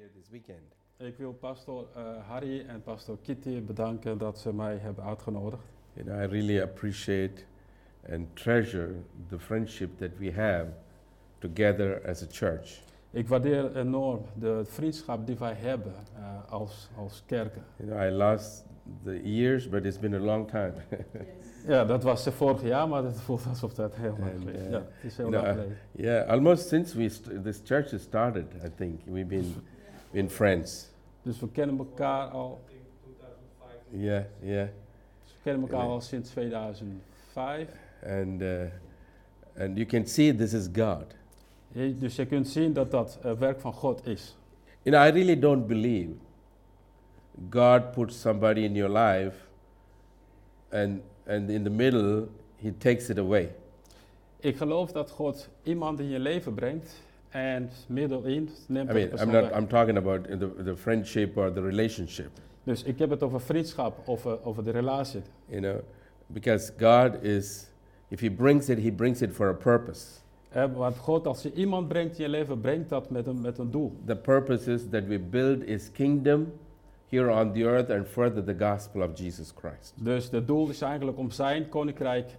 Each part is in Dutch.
here this weekend. Ik wil pastor Harry en pastor Kitty bedanken dat ze mij hebben uitgenodigd. I really appreciate and treasure the friendship that we have together as a church. Ik waardeer enorm de vriendschap die wij hebben als kerken. I lost the years, but it's been a long time. Ja, dat was vorig jaar, maar het voelt alsof dat heel lang geleden is. Ja, het is heel lang geleden. Yeah, almost since this church has started, I think we've been friends. Dus we kennen elkaar al. Yeah. We kennen elkaar al sinds 2005. And you can see this is God. Dus je kunt zien dat dat werk van God is. I really don't believe God puts somebody in your life and in the middle he takes it away. Ik geloof dat God iemand in je leven brengt en middenin neemt I mean, I'm talking about the friendship or the relationship. Dus ik heb het over vriendschap, over de relatie. Because God is, if he brings it for a purpose. Want God, als je iemand brengt in je leven, brengt dat met een doel. The purpose is that we build his kingdom here on the earth and further the gospel of Jesus Christ. Dus het doel is eigenlijk om zijn koninkrijk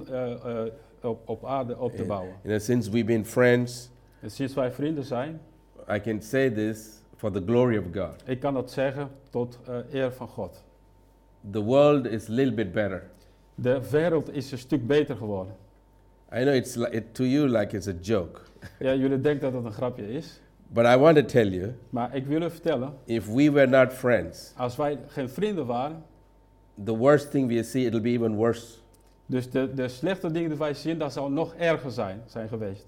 op aarde op te bouwen. Since we've been friends, en sinds wij vrienden zijn, I can say this for the glory of God. Ik kan dat zeggen tot eer van God. The world is a little bit better. De wereld is een stuk beter geworden. I know to you like it's a joke. Ja, jullie denken dat het een grapje is. But I want to tell you. Maar ik wil u vertellen. If we were not friends. Als wij geen vrienden waren. The worst thing we see, it'll be even worse. Dus de slechte dingen die wij zien, dat zou nog erger zijn geweest.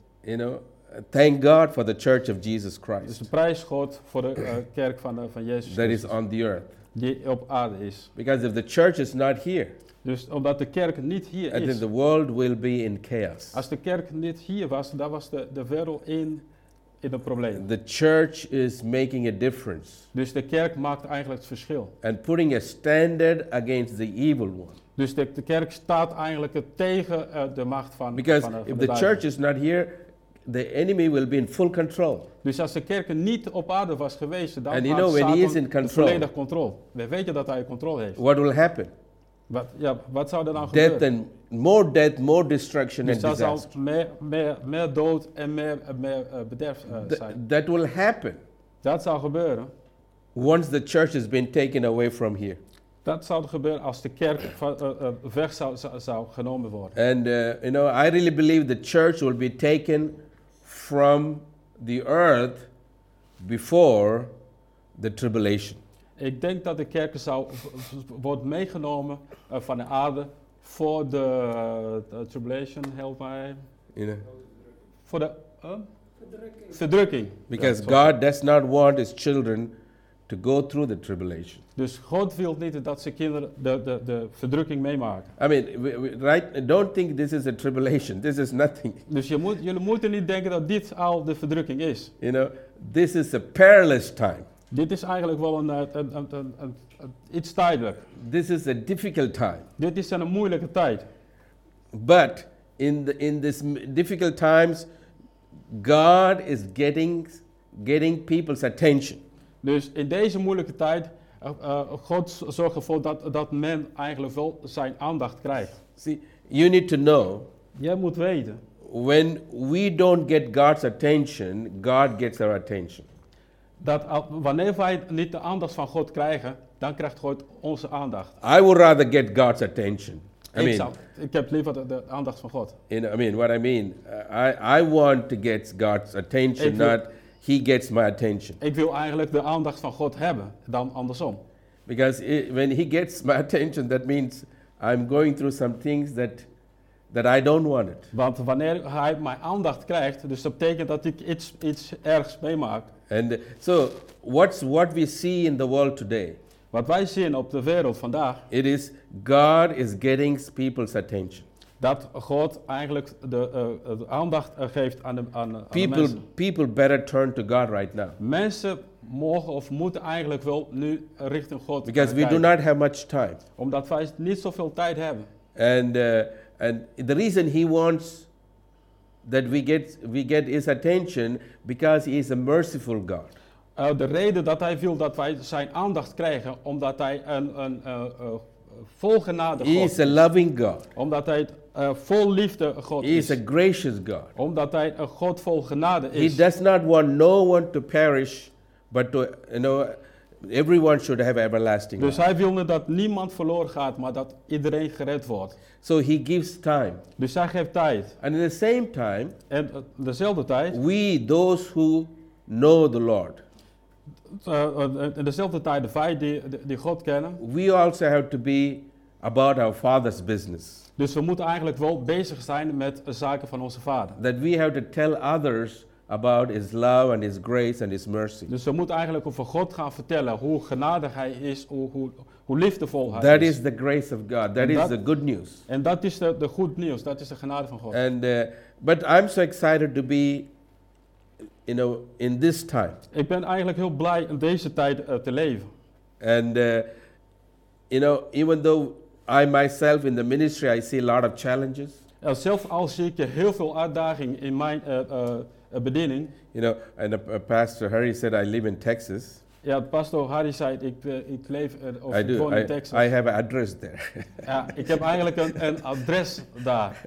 Thank God for the Church of Jesus Christ. Dus de prijs God voor de kerk van Jezus Christus. That is on the earth. Die op aarde is. Because if the church is not here. Dus omdat de kerk niet hier is. Then the world will be in chaos. Als de kerk niet hier was, dan was de wereld in een probleem. The church is making a difference. Dus de kerk maakt eigenlijk het verschil. And putting a standard against the evil one. Dus de kerk staat eigenlijk tegen de macht van de Because if the church is not here, the enemy will be in full control. Dus als de kerk niet op aarde was geweest, dan had Satan volledig controle. We weten dat hij controle heeft. What will happen? Wat zou er dan gebeuren? Death, more destruction dus and disaster. Dus zal meer dood en meer bederf zijn. That will happen. Dat zou gebeuren. Once the church has been taken away from here. Dat zou gebeuren als de kerk weg zou genomen worden. And I really believe the church will be taken from the earth before the tribulation. Ik denk dat de kerk wordt meegenomen van de aarde voor de tribulation, help mij. Voor de verdrukking. Because God does not want his children to go through the tribulation. Dus God wil niet dat zijn kinderen de verdrukking meemaken. I mean, right? Don't think this is a tribulation. This is nothing. Dus jullie moeten niet denken dat dit al de verdrukking is. This is a perilous time. Dit is eigenlijk wel iets tijdelijk. This is a difficult time. Dit is een moeilijke tijd. But in this difficult times, God is getting people's attention. Dus in deze moeilijke tijd, God zorgt ervoor dat men eigenlijk wel zijn aandacht krijgt. See, you need to know. Jij moet weten. When we don't get God's attention, God gets our attention. Dat wanneer wij niet de aandacht van God krijgen, dan krijgt God onze aandacht. I would rather get God's attention. Ik heb liever de aandacht van God. What I mean, I want to get God's attention, not he gets my attention. Ik wil eigenlijk de aandacht van God hebben, dan andersom. Because when he gets my attention, that means I'm going through some things that I don't want it. Want wanneer hij mijn aandacht krijgt, dus dat betekent dat ik iets ergs meemaak. And so, what we see in the world today? Wat wij zien op de wereld vandaag. It is God is getting people's attention. Dat God eigenlijk de aandacht geeft aan de mensen. People better turn to God right now. Mensen mogen of moeten eigenlijk wel nu richting God Because we do not have much time. Omdat wij niet zoveel tijd hebben. And the reason he wants that we get his attention because he is a merciful God. De reden dat hij wil dat wij zijn aandacht krijgen, omdat hij een vol genade God He is a loving God. Omdat hij vol liefde God He is a gracious God. Omdat hij een God vol genade He is. does not want no one to perish, but to, everyone should have everlasting Dus life. hij wil niet dat niemand verloren gaat, maar dat iedereen gered wordt. So he gives time. Dus hij geeft tijd. And in the same time, En dezelfde tijd, we, those who know the Lord, in dezelfde tijd, wij die God kennen. we also have to be about our Father's business. Dus we moeten eigenlijk wel bezig zijn met zaken van onze Vader. That we have to tell others about His love and His grace and His mercy. Dus we moeten eigenlijk over God gaan vertellen hoe genadig Hij is, hoe liefdevol Hij That is. is the grace of God. That is the good news. En dat is de goed nieuws, dat is de genade van God. And but I'm so excited to be, in this time. Ik ben eigenlijk heel blij in deze tijd te leven. And even though I myself in the ministry, I see a lot of challenges. Zelf al zie ik heel veel uitdagingen in mijn bediening. And Pastor Harry said I live in Texas. Ja, pastor Harry zei, ik leef of I ik do. woon in Texas. I have an address there. Ja, ik heb eigenlijk een adres daar.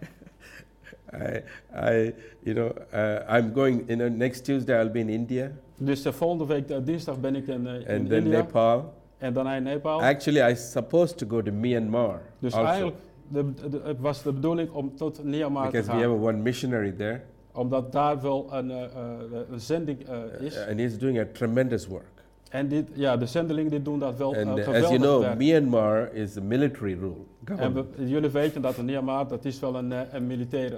I'm going. Next Tuesday I'll be in India. Dus de volgende week dinsdag ben ik in And then India. Nepal. En daarna in Nepal. Actually, I supposed to go to Myanmar. Dus also, eigenlijk het was de bedoeling om tot Myanmar te because we gaan. have one missionary there, Omdat daar wel een zending is. and he's doing a tremendous work. En de zendelingen die doen dat wel And as geweldig you know, werk. Myanmar is a military rule. En jullie weten dat in Myanmar, dat is wel een militair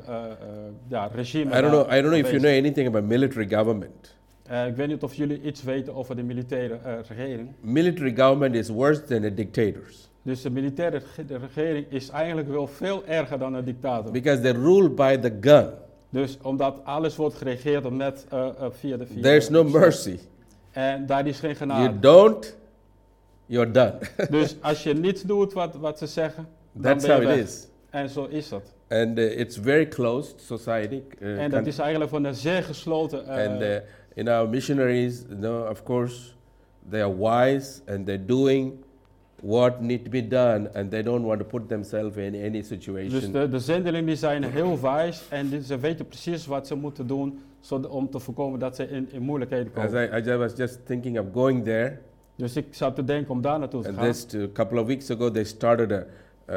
regime. I don't know if you know anything about military government. Ik weet niet of jullie iets weten over de militaire regering. Military government is worse than the dictators. Dus de militaire regering is eigenlijk wel veel erger dan een dictator. Because they're ruled by the gun. Dus omdat alles wordt geregeerd met via de There's no mercy. En daar is geen genade. You don't, you're done. Dus als je niets doet wat ze zeggen, dan That's ben je how it weg. is. En zo is dat. And it's very closed society. En dat is eigenlijk van een zeer gesloten. And our missionaries, of course, they are wise and they're doing what need to be done, and they don't want to put themselves in any situation. Dus de zendelingen die zijn heel wijs en ze weten precies wat ze moeten doen om te voorkomen dat ze in moeilijkheden komen. As I was just thinking of going there. Dus ik zat te denken om daar naartoe te gaan. And just a couple of weeks ago, they started a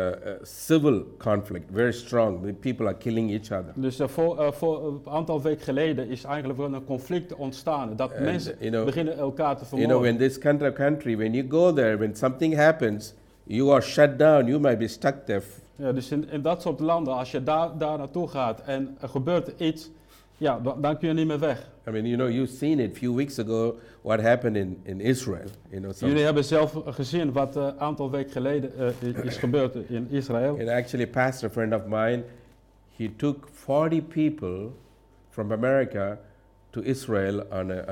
civil conflict, very strong. The people are killing each other. Dus voor een aantal weken geleden is eigenlijk wel een conflict ontstaan. Dat mensen beginnen elkaar te vermoorden. In this country, when you go there, when something happens, you are shut down. You might be stuck there. Ja, dus in dat soort landen, als je daar naartoe gaat en er gebeurt iets, ja, dan kun je niet meer weg. I mean, you've seen it a few weeks ago, what happened in Israel. Jullie hebben zelf gezien wat een aantal weken geleden is gebeurd in Israël. And actually, a pastor friend of mine, he took 40 people from America to Israel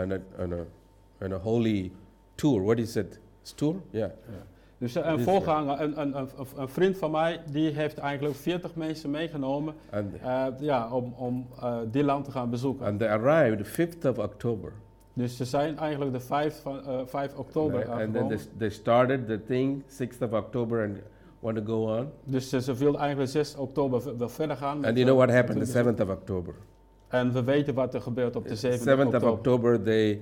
on a holy tour. What is it? Tour? Yeah. Dus een voorganger, een vriend van mij, die heeft eigenlijk 40 mensen meegenomen om die land te gaan bezoeken. And they arrived 5th of October. Dus ze zijn eigenlijk de 5 oktober aangekomen. And then they started the thing 6th of October and want to go on. Dus ze wilden eigenlijk 6 oktober wel verder gaan. And you know what happened the 7th of October? En we weten wat er gebeurt op de 7th oktober. 7th of October,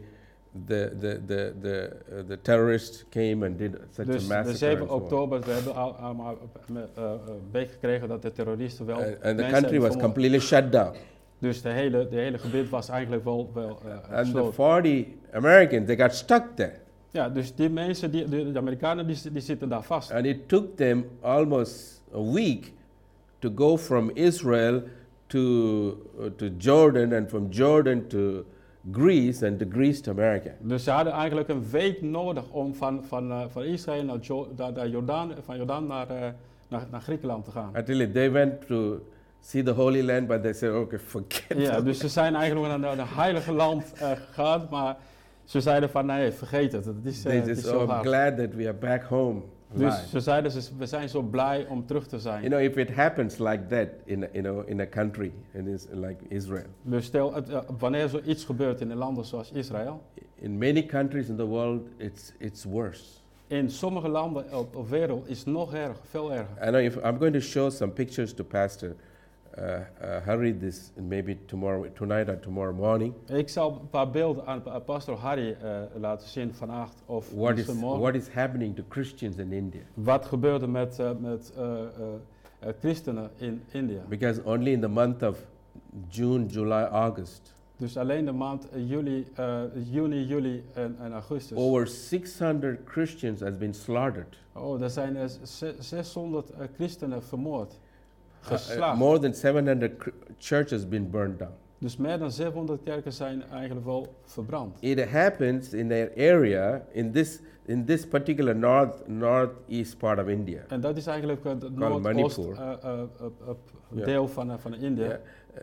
the terrorists came and did such a massacre. Dus de 7 oktober, we hebben allemaal meegekregen dat de terroristen wel and the country was completely shut down. Dus de hele gebied was eigenlijk wel and the 40 Americans, they got stuck there. Ja, dus die mensen, de Amerikanen, die zitten daar vast. And it took them almost a week to go from Israel to Jordan, and from Jordan to Greece, and to Greece to America. Dus ze hadden eigenlijk een week nodig om van Israël naar Jordaan, van Jordaan naar Griekenland te gaan. Actually, they went to see the Holy Land, but they said, okay, forget it. Ja, dus ze zijn eigenlijk naar het heilige land gegaan, maar ze zeiden van nee, vergeet het. Het is zo hard. I'm glad that we are back home. Dus ze zeiden, we zijn zo blij om terug te zijn. If it happens like that in a country like Israel. Dus stel, wanneer zoiets gebeurt in landen zoals Israël. In many countries in the world, it's worse. In sommige landen op de wereld is het nog erger, veel erger. I know I'm going to show some pictures to Pastor Harry this maybe tonight or tomorrow morning. Ik zal een paar beelden aan pastor Harry laten zien vannacht of morgen. What is happening to Christians in India? Wat gebeurde met christenen in India? Because only in the month of June, July, August. Dus alleen de maand juni, juli en augustus. Over 600 Christians has been slaughtered. Oh, er zijn 600 christenen vermoord. Geslacht. More than 700 churches been burned down. Dus meer dan 700 kerken zijn eigenlijk wel verbrand. It happens in their area in this particular northeast part of India. En dat is eigenlijk het noordoost deel van India.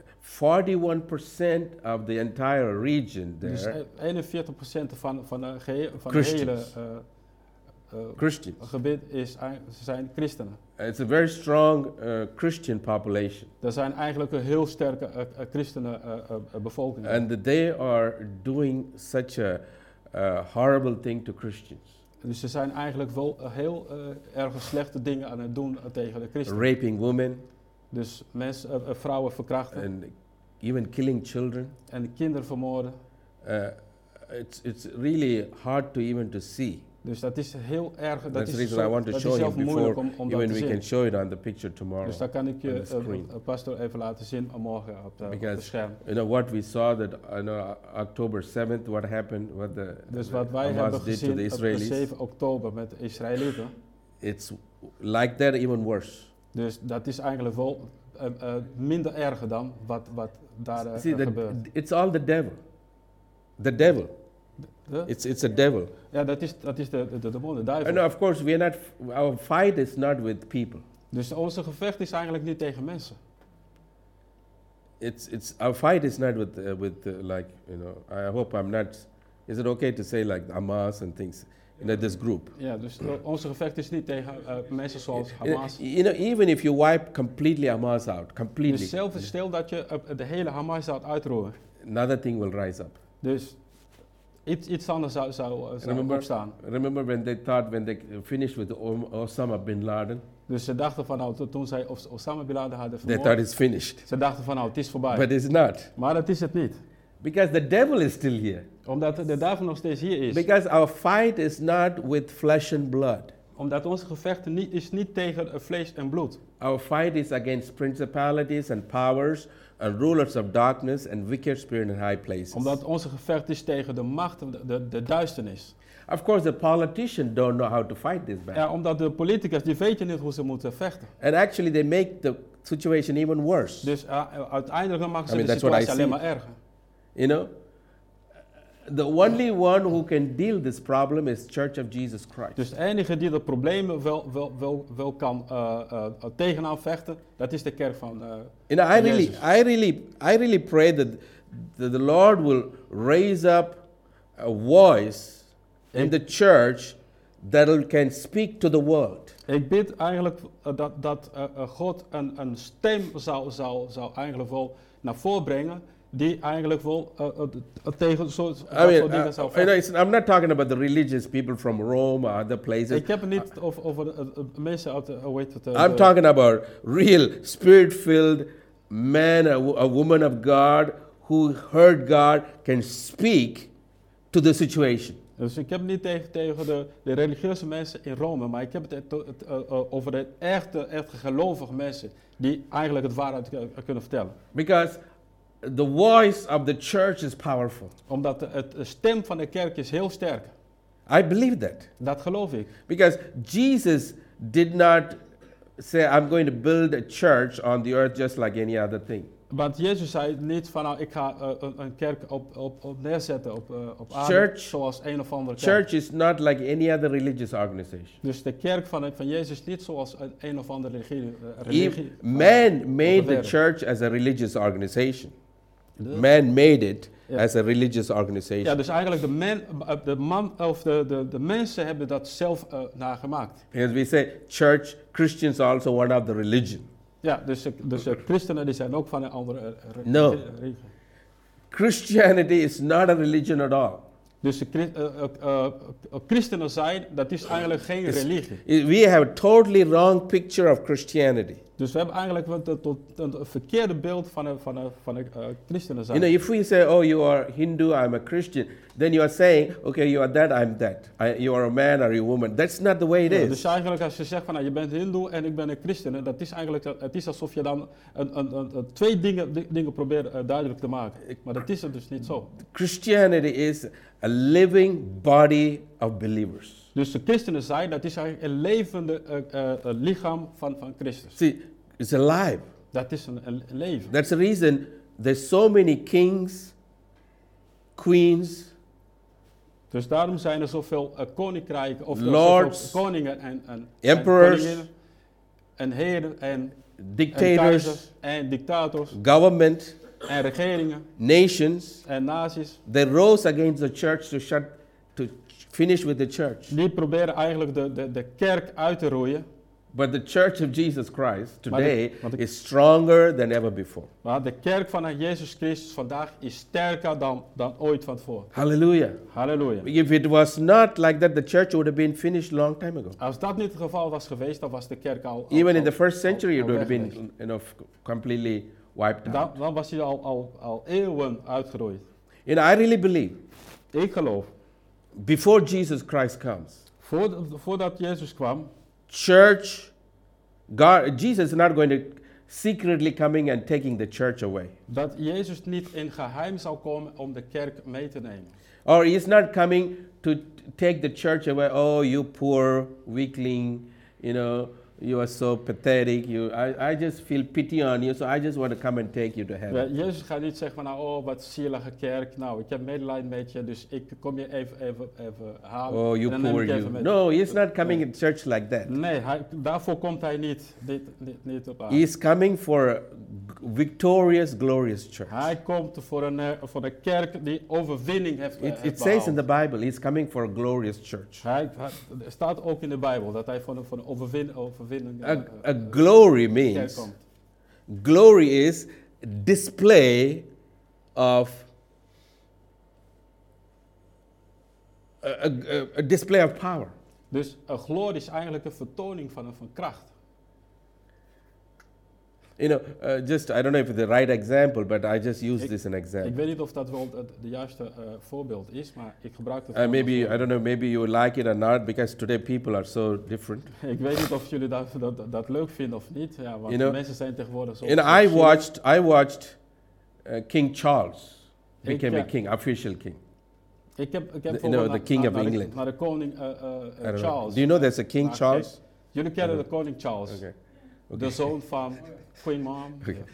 41% of the entire region there. Dus 41% van de hele gebied zijn christenen. It's a very strong Christian population. Er zijn eigenlijk een heel sterke christenen bevolking. And they are doing such a horrible thing to Christians. Dus ze zijn eigenlijk wel heel erg slechte dingen aan het doen tegen de christenen. Raping women. Dus vrouwen verkrachten. And even killing children. En kinderen vermoorden. It's really hard to even to see. Dus dat is heel erg. That's the reason I want to show you before even we can show it on the picture tomorrow. Dus daar kan ik je pastor even laten zien morgen op het scherm. You know what we saw that October 7th, what happened, what the dus wat wij hebben gezien op de 7 oktober met de Israëlieten. It's like that, even worse. Dus dat is eigenlijk wel minder erger dan wat daar gebeurt. It's all the devil. The devil. It's a devil. Ja, dat is de demon, de duivel. And of course, our fight is not with people. Dus onze gevecht is eigenlijk niet tegen mensen. Our fight is not with like, you know, I hope I'm not, is it okay to say like Hamas and things, this group? Ja, dus onze gevecht is niet tegen mensen zoals Hamas. You know, even if you wipe completely Hamas out, completely. Dus zelfs stel dat je de hele Hamas zou uitroeien. Another thing will rise up. Dus iets anders zou opstaan. Remember when they finished with Osama bin Laden? Dus ze dachten van nou, toen zij Osama bin Laden hadden vermoord. They thought it's finished. Ze dachten van nou, het is voorbij. But it's not. Maar dat is het niet. Because the devil is still here. Omdat de duivel nog steeds hier is. Because our fight is not with flesh and blood. Omdat onze gevecht niet tegen vlees en bloed. Our fight is against principalities and powers and rulers of darkness and wicked spirit in high places. Omdat onze gevecht is tegen de macht, de duisternis. Of course, the politicians don't know how to fight this battle. Ja, omdat de politicus die weten niet hoe ze moeten vechten. And actually, they make the situation even worse. Dus uiteindelijk maken ze de situatie alleen maar erger. You know, the only one who can deal this problem is Church of Jesus Christ. Dus de enige die de problemen wel kan tegenaan vechten, dat is de kerk van Jezus. I really pray that the Lord will raise up a voice in the church that can speak to the world. Ik bid eigenlijk dat God een stem zou eigenlijk wel naar voren brengen. Die eigenlijk wel tegen soort dingen zou vechten. I'm not talking about the religious people from Rome or other places. Ik heb het niet over mensen uit I'm talking about real spirit-filled man, a woman of God who heard God can speak to the situation. Dus ik heb het niet tegen de religieuze mensen in Rome, maar ik heb het over de echte gelovige mensen die eigenlijk het waarheid kunnen vertellen. Because the voice of the church is powerful. Omdat de stem van de kerk is heel sterk. I believe that. Dat geloof ik. Because Jesus did not say, I'm going to build a church on the earth just like any other thing. Want Jezus zei niet van nou, ik ga een kerk op neerzetten op aarde zoals een of andere kerk. Church is not like any other religious organization. Dus de kerk van Jezus is niet zoals een of andere religie. Man made the church as a religious organization. Man made it as a religious organization. Ja, dus eigenlijk de mensen hebben dat zelf nagemaakt. Because we say church, Christians are also one of the religion. Ja, dus christenen die zijn ook van een andere religie. No. Christianity is not a religion at all. Dus christenen zijn, dat is eigenlijk geen religie. We have a totally wrong picture of Christianity. Dus we hebben eigenlijk een verkeerde beeld van de christenen zijn. If we say, oh, you are Hindu, I'm a Christian, then you are saying, okay, you are that, I'm that. You are a man or a woman. That's not the way it is. Dus eigenlijk als je zegt van, je bent Hindoe en ik ben een christen, dat is eigenlijk, het is alsof je dan twee dingen probeert duidelijk te maken. Maar dat is het dus niet zo. Christianity is a living body of believers. Dus de christenen zijn, dat is eigenlijk een levende lichaam van Christus. See, it's alive. Dat is een leven. That's the reason there's so many kings, queens, dus daarom zijn er zoveel koninkrijken, of lords, zoveel koningen en emperors, en heren en dictators, en dictators, government, en regeringen, nations. en naties. They rose against the church to finish with the church. Die proberen eigenlijk de kerk uit te roeien. But the church of Jesus Christ today is stronger than ever before. Maar de kerk van Jezus Christus vandaag is sterker dan ooit van tevoren. Hallelujah. Halleluja. If it was not like that, the church would have been finished long time ago. Als dat niet het geval was geweest, dan was de kerk al Even in the first century, it would have been completely wiped out. Dan was hij al eeuwen uitgeroeid. I really believe. Ik geloof. Before Jesus Christ comes. Voordat Jezus kwam. Church, God, Jesus is not going to secretly coming and taking the church away. Dat Jezus niet in geheim zal komen om de kerk mee te nemen. Or he is not coming to take the church away. Oh, you poor weakling, you are so pathetic. I just feel pity on you, so I just want to come and take you to heaven. Ja, Jezus gaat niet zeggen van, oh, wat zielige kerk. Nou, ik heb medelijden met je, dus ik kom je even halen. Oh, you poor you. No, he is not coming in church like that. Nee, daarvoor komt hij niet op aarde. He is coming for a victorious, glorious church. Hij komt voor een kerk die overwinning heeft. It says in the Bible, he is coming for a glorious church. Er staat ook in de Bijbel dat hij voor een overwinning. A glory means, glory is display of a display of power. Dus een glorie is eigenlijk een vertoning van kracht. I don't know if it's the right example, but I just use this as an example. Ik weet niet of dat wel de juiste voorbeeld is, maar ik gebruik het. Maybe you like it or not, because today people are so different. Ik weet niet of jullie dat leuk vinden of niet, ja, want mensen zijn tegenwoordig zo. I watched King Charles became a king, official king. Ik heb the king of England. Naar de koning Charles. Do you know there's a King Charles? Jullie kennen de koning Charles. Okay. De zoon van Queen Mom. Okay.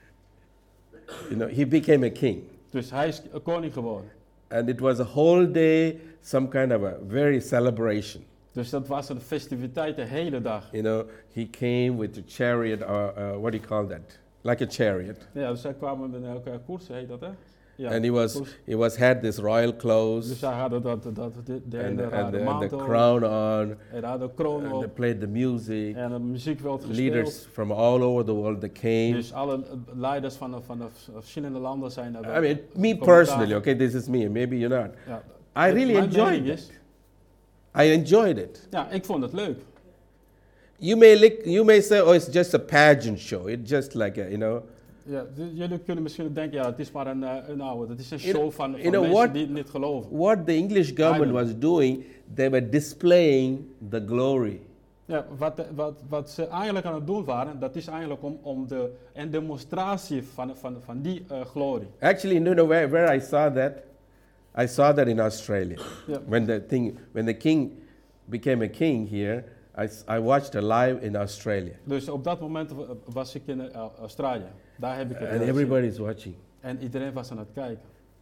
He became a king. Dus hij is een koning geworden. And it was a whole day, some kind of a very celebration. Dus dat was een festiviteit de hele dag. He came with a chariot, what do you call that? Like a chariot. Ja, dus hij kwam met een koers, heet dat, hè? Ja, and he had this royal clothes. Dus hij had and the crown on. En had een kroon op. And they played the music. En de muziek werd gespeeld. Leaders from all over the world that came. Dus alle leiders van de verschillende landen zijn daar. I mean, me personally, okay, this is me. Maybe you're not. Ja, I really enjoyed it. I enjoyed it. Ja, ik vond het leuk. You may say, oh, it's just a pageant show. It's just like Ja, jullie kunnen misschien denken, ja, het is maar het is een show van mensen die het niet geloven. What the English government was doing, they were displaying the glory. Ja, wat ze eigenlijk aan het doen waren, dat is eigenlijk om een demonstratie van die glorie. Actually, where I saw that? I saw that in Australia. Yeah. When the king became a king here, I watched it live in Australia. Dus op dat moment was ik in Australië. Daar heb ik het and everybody's watching. En iedereen was aan het kijken.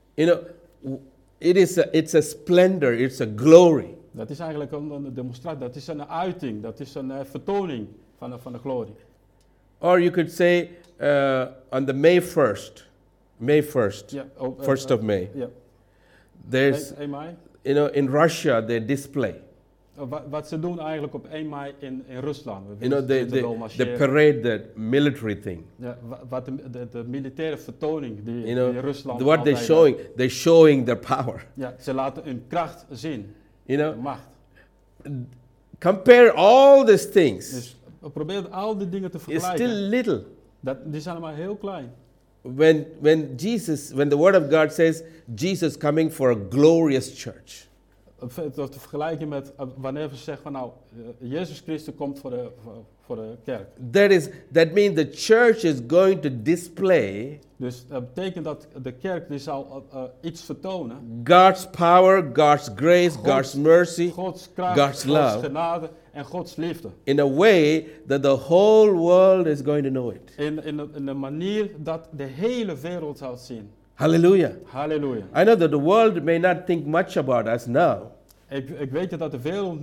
It's a splendor, it's a glory. Dat is eigenlijk een demonstratie, dat is een uiting, dat is een vertoning van de glorie. Or you could say on the May 1st, yeah, 1st of May. Yeah. There's, in Russia they display. Wat ze doen eigenlijk op 1 mei in Rusland. You know, the parade, that military thing. Ja, wat de militaire vertoning die You know, in Rusland. what they're showing their power. Ja, ze laten hun kracht zien. You know, de macht. Compare all these things. Dus probeer al die dingen te It's vergelijken. still little. Die zijn maar heel klein. When the word of God says Jesus coming for a glorious church. Te vergelijken met wanneer we zeggen van nou, Jezus Christus komt voor de kerk. That means the church is going to display. Dus dat betekent dat de kerk die zal iets vertonen. God's power, God's grace, God's mercy, Gods kracht, God's love. Gods genade en Gods liefde. In a way that the whole world is going to know it. In een manier dat de hele wereld zal zien. Hallelujah. Hallelujah. I know that the world may not think much about us now. Ik weet dat de wereld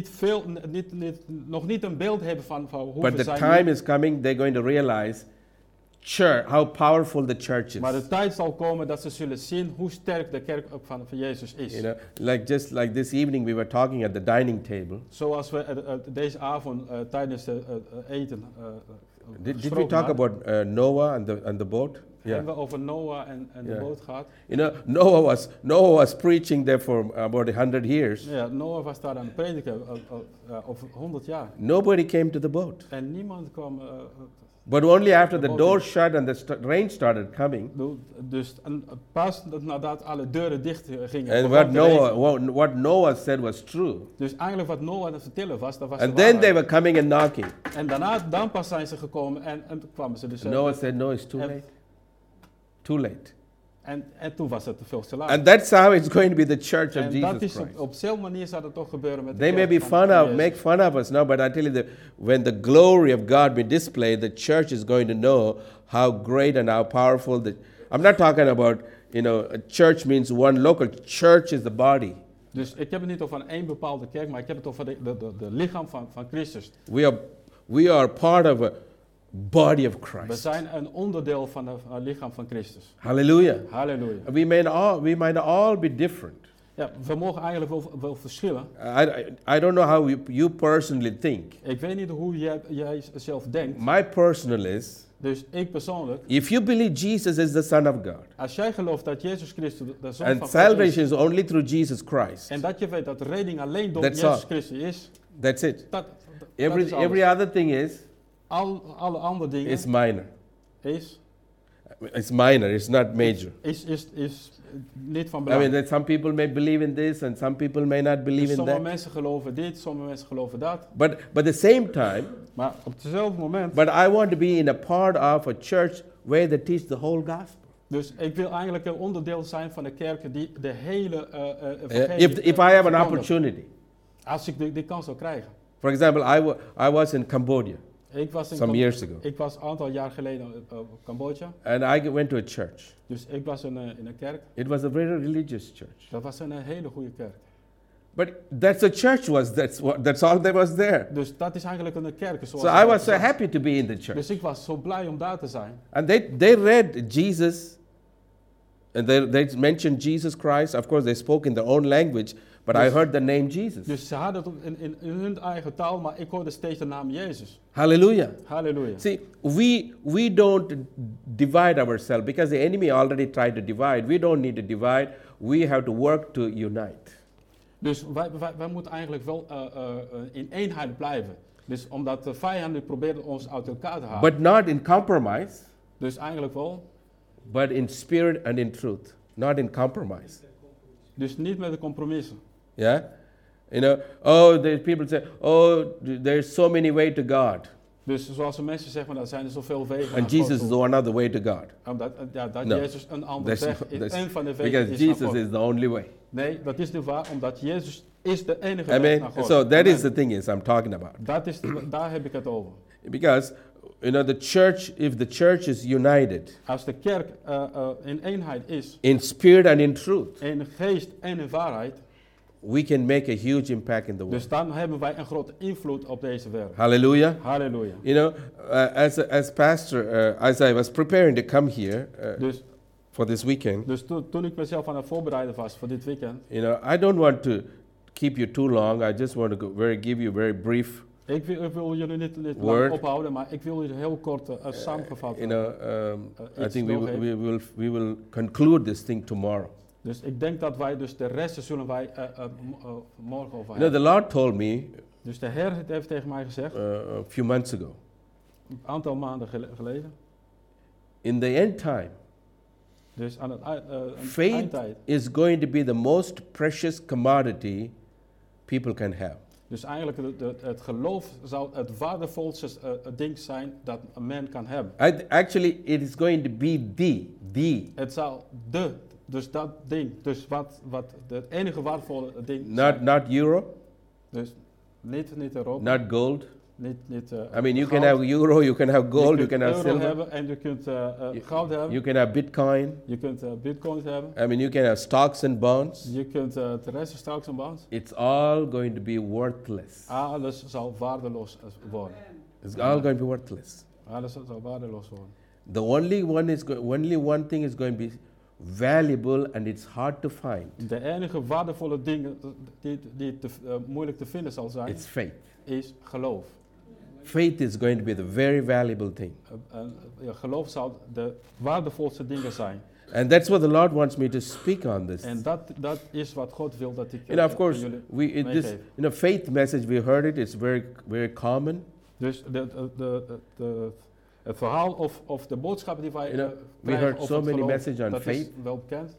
nog niet een beeld heeft van hoe But we the zijn. time is coming, they're going to realize how powerful the church is. Maar de tijd zal komen dat ze zullen zien hoe sterk de kerk van Jezus is. You know, just like this evening we were talking at the dining table. Zoals we deze avond tijdens het eten Did we talk about Noah and the boat? Hebben we over Noah en de boot gehad? You know, Noah was preaching there for about 100 years. Ja, Noah was daar aan het prediken over 100 jaar. Nobody came to the boat. En niemand kwam. But only after the door shut and the rain started coming. Dus pas nadat alle deuren dicht gingen. And what Noah said was true. Dus eigenlijk wat Noah aan het vertellen was, dat was and then they were coming and knocking. En dan pas zijn ze gekomen en kwamen ze dus. Noah said, no, it's too late. Too late. En toen was het te veel te laat. And that's how it's going to be the church of Jesus dat is Christ. op zo'n manier zal het toch gebeuren met de They may be make fun of us now, but I tell you that when the glory of God be displayed, the church is going to know how great and how powerful I'm not talking about, you know, a church means one local. Church is the body. Dus ik heb het niet over één bepaalde kerk, maar ik heb het over de lichaam van Christus. We are part of a body of Christ. We zijn een onderdeel van het lichaam van Christus. Hallelujah. Hallelujah. We might all be different. Ja, we mogen eigenlijk wel verschillen. I don't know how you personally think. Ik weet niet hoe jij zelf denkt. My personal is. Dus ik persoonlijk. If you believe Jesus is the Son of God. Als jij gelooft dat Jezus Christus de Zoon van God is. And salvation is only through Jesus Christ. En dat je weet dat redding alleen door Jezus Christus is. That's it. Every other thing is. Alle andere dingen. It's minor. It's minor. It's not major. Is niet van belang. I mean, that some people may believe in this and some people may not believe in that. Sommige mensen geloven dit, sommige mensen geloven dat. But at the same time. Maar op hetzelfde moment. But I want to be in a part of a church where they teach the whole gospel. Dus ik wil eigenlijk een onderdeel zijn van de kerk die de hele if I have an opportunity. Als ik die kans zou krijgen. For example, I was in Cambodia. Ik was some years ago. Ik was een aantal jaar geleden in Cambodja. And I went to a church. Dus ik was in een kerk. It was a very religious church. Dat was een hele goede kerk. But that's a church that's all there was there. Dus dat is eigenlijk een kerk. So I was so happy to be in the church. Dus ik was zo blij om daar te zijn. And they read Jesus, and they mentioned Jesus Christ. Of course, they spoke in their own language, but I heard the name Jesus. Dus ze hadden het in hun eigen taal, maar ik hoorde steeds de naam Jezus. Hallelujah. Hallelujah. See, we don't divide ourselves because the enemy already tried to divide. We don't need to divide. We have to work to unite. Dus wij moeten eigenlijk wel in eenheid blijven. Dus omdat de vijanden proberen ons uit elkaar te halen. But not in compromise. Dus eigenlijk wel. But in spirit and in truth. Not in compromise. Dus niet met de compromissen. Yeah? You know, people say, there's so many ways to God. Dus zoals de mensen zeggen, er zijn er zoveel wegen. And Jesus is the another way to God. Omdat Jezus een andere weg is. Een van de wegen because is Jesus is the only way. Nee, dat is niet waar, omdat Jezus is de enige weg naar God. So that is the thing I'm talking about. Daar heb ik het over. Because you know, if the church is united. Als de kerk in eenheid is. In spirit and in truth. In geest en in waarheid. We can make a huge impact in the world. Dus dan hebben wij een grote invloed op deze wereld. Hallelujah. Hallelujah. You know, as pastor, as I was preparing to come here for this weekend. Dus toen ik mezelf aan het voorbereiden was voor dit weekend. You know, I don't want keep you too long. I just want to give you very brief. Ik wil jullie niet lang ophouden, maar ik wil jullie heel kort samengevat. I think we will conclude this thing tomorrow. Dus ik denk dat wij dus de rest zullen wij morgen over hebben. The Lord told me. Dus de Heer heeft tegen mij gezegd. A few months ago. Een aantal maanden geleden. In the end time. Dus aan het faith eindtijd. Is going to be the most precious commodity people can have. Dus eigenlijk het geloof zou het waardevolste ding zijn dat een man kan hebben. Actually, it is going to be the. Het zou dus dat ding, dus wat het enige waardevolle ding. Not euro. Dus niet Europa. Not gold. Niet I mean, you can have euro, you can have gold, you can have silver. Je kunt euro hebben en je kunt goud hebben. You can have Bitcoin. Je kunt bitcoins hebben. I mean, you can have stocks and bonds. Je kunt de rest stocks en bonds. It's all going to be worthless. Alles zal waardeloos worden. It's all going to be worthless. Alles zal waardeloos worden. The only one thing is going to be valuable and it's hard to find. De enige waardevolle dingen die moeilijk te vinden zal zijn. It's faith. Is geloof. Faith is going to be the very valuable thing. Geloof zal de waardevolste dingen zijn. And that's what the Lord wants me to speak on this. En dat is wat God wil dat ik. And of course, faith message we heard it. It's very common. Dus het verhaal of de boodschap die wij we heard so many messages on faith. Is wel bekend.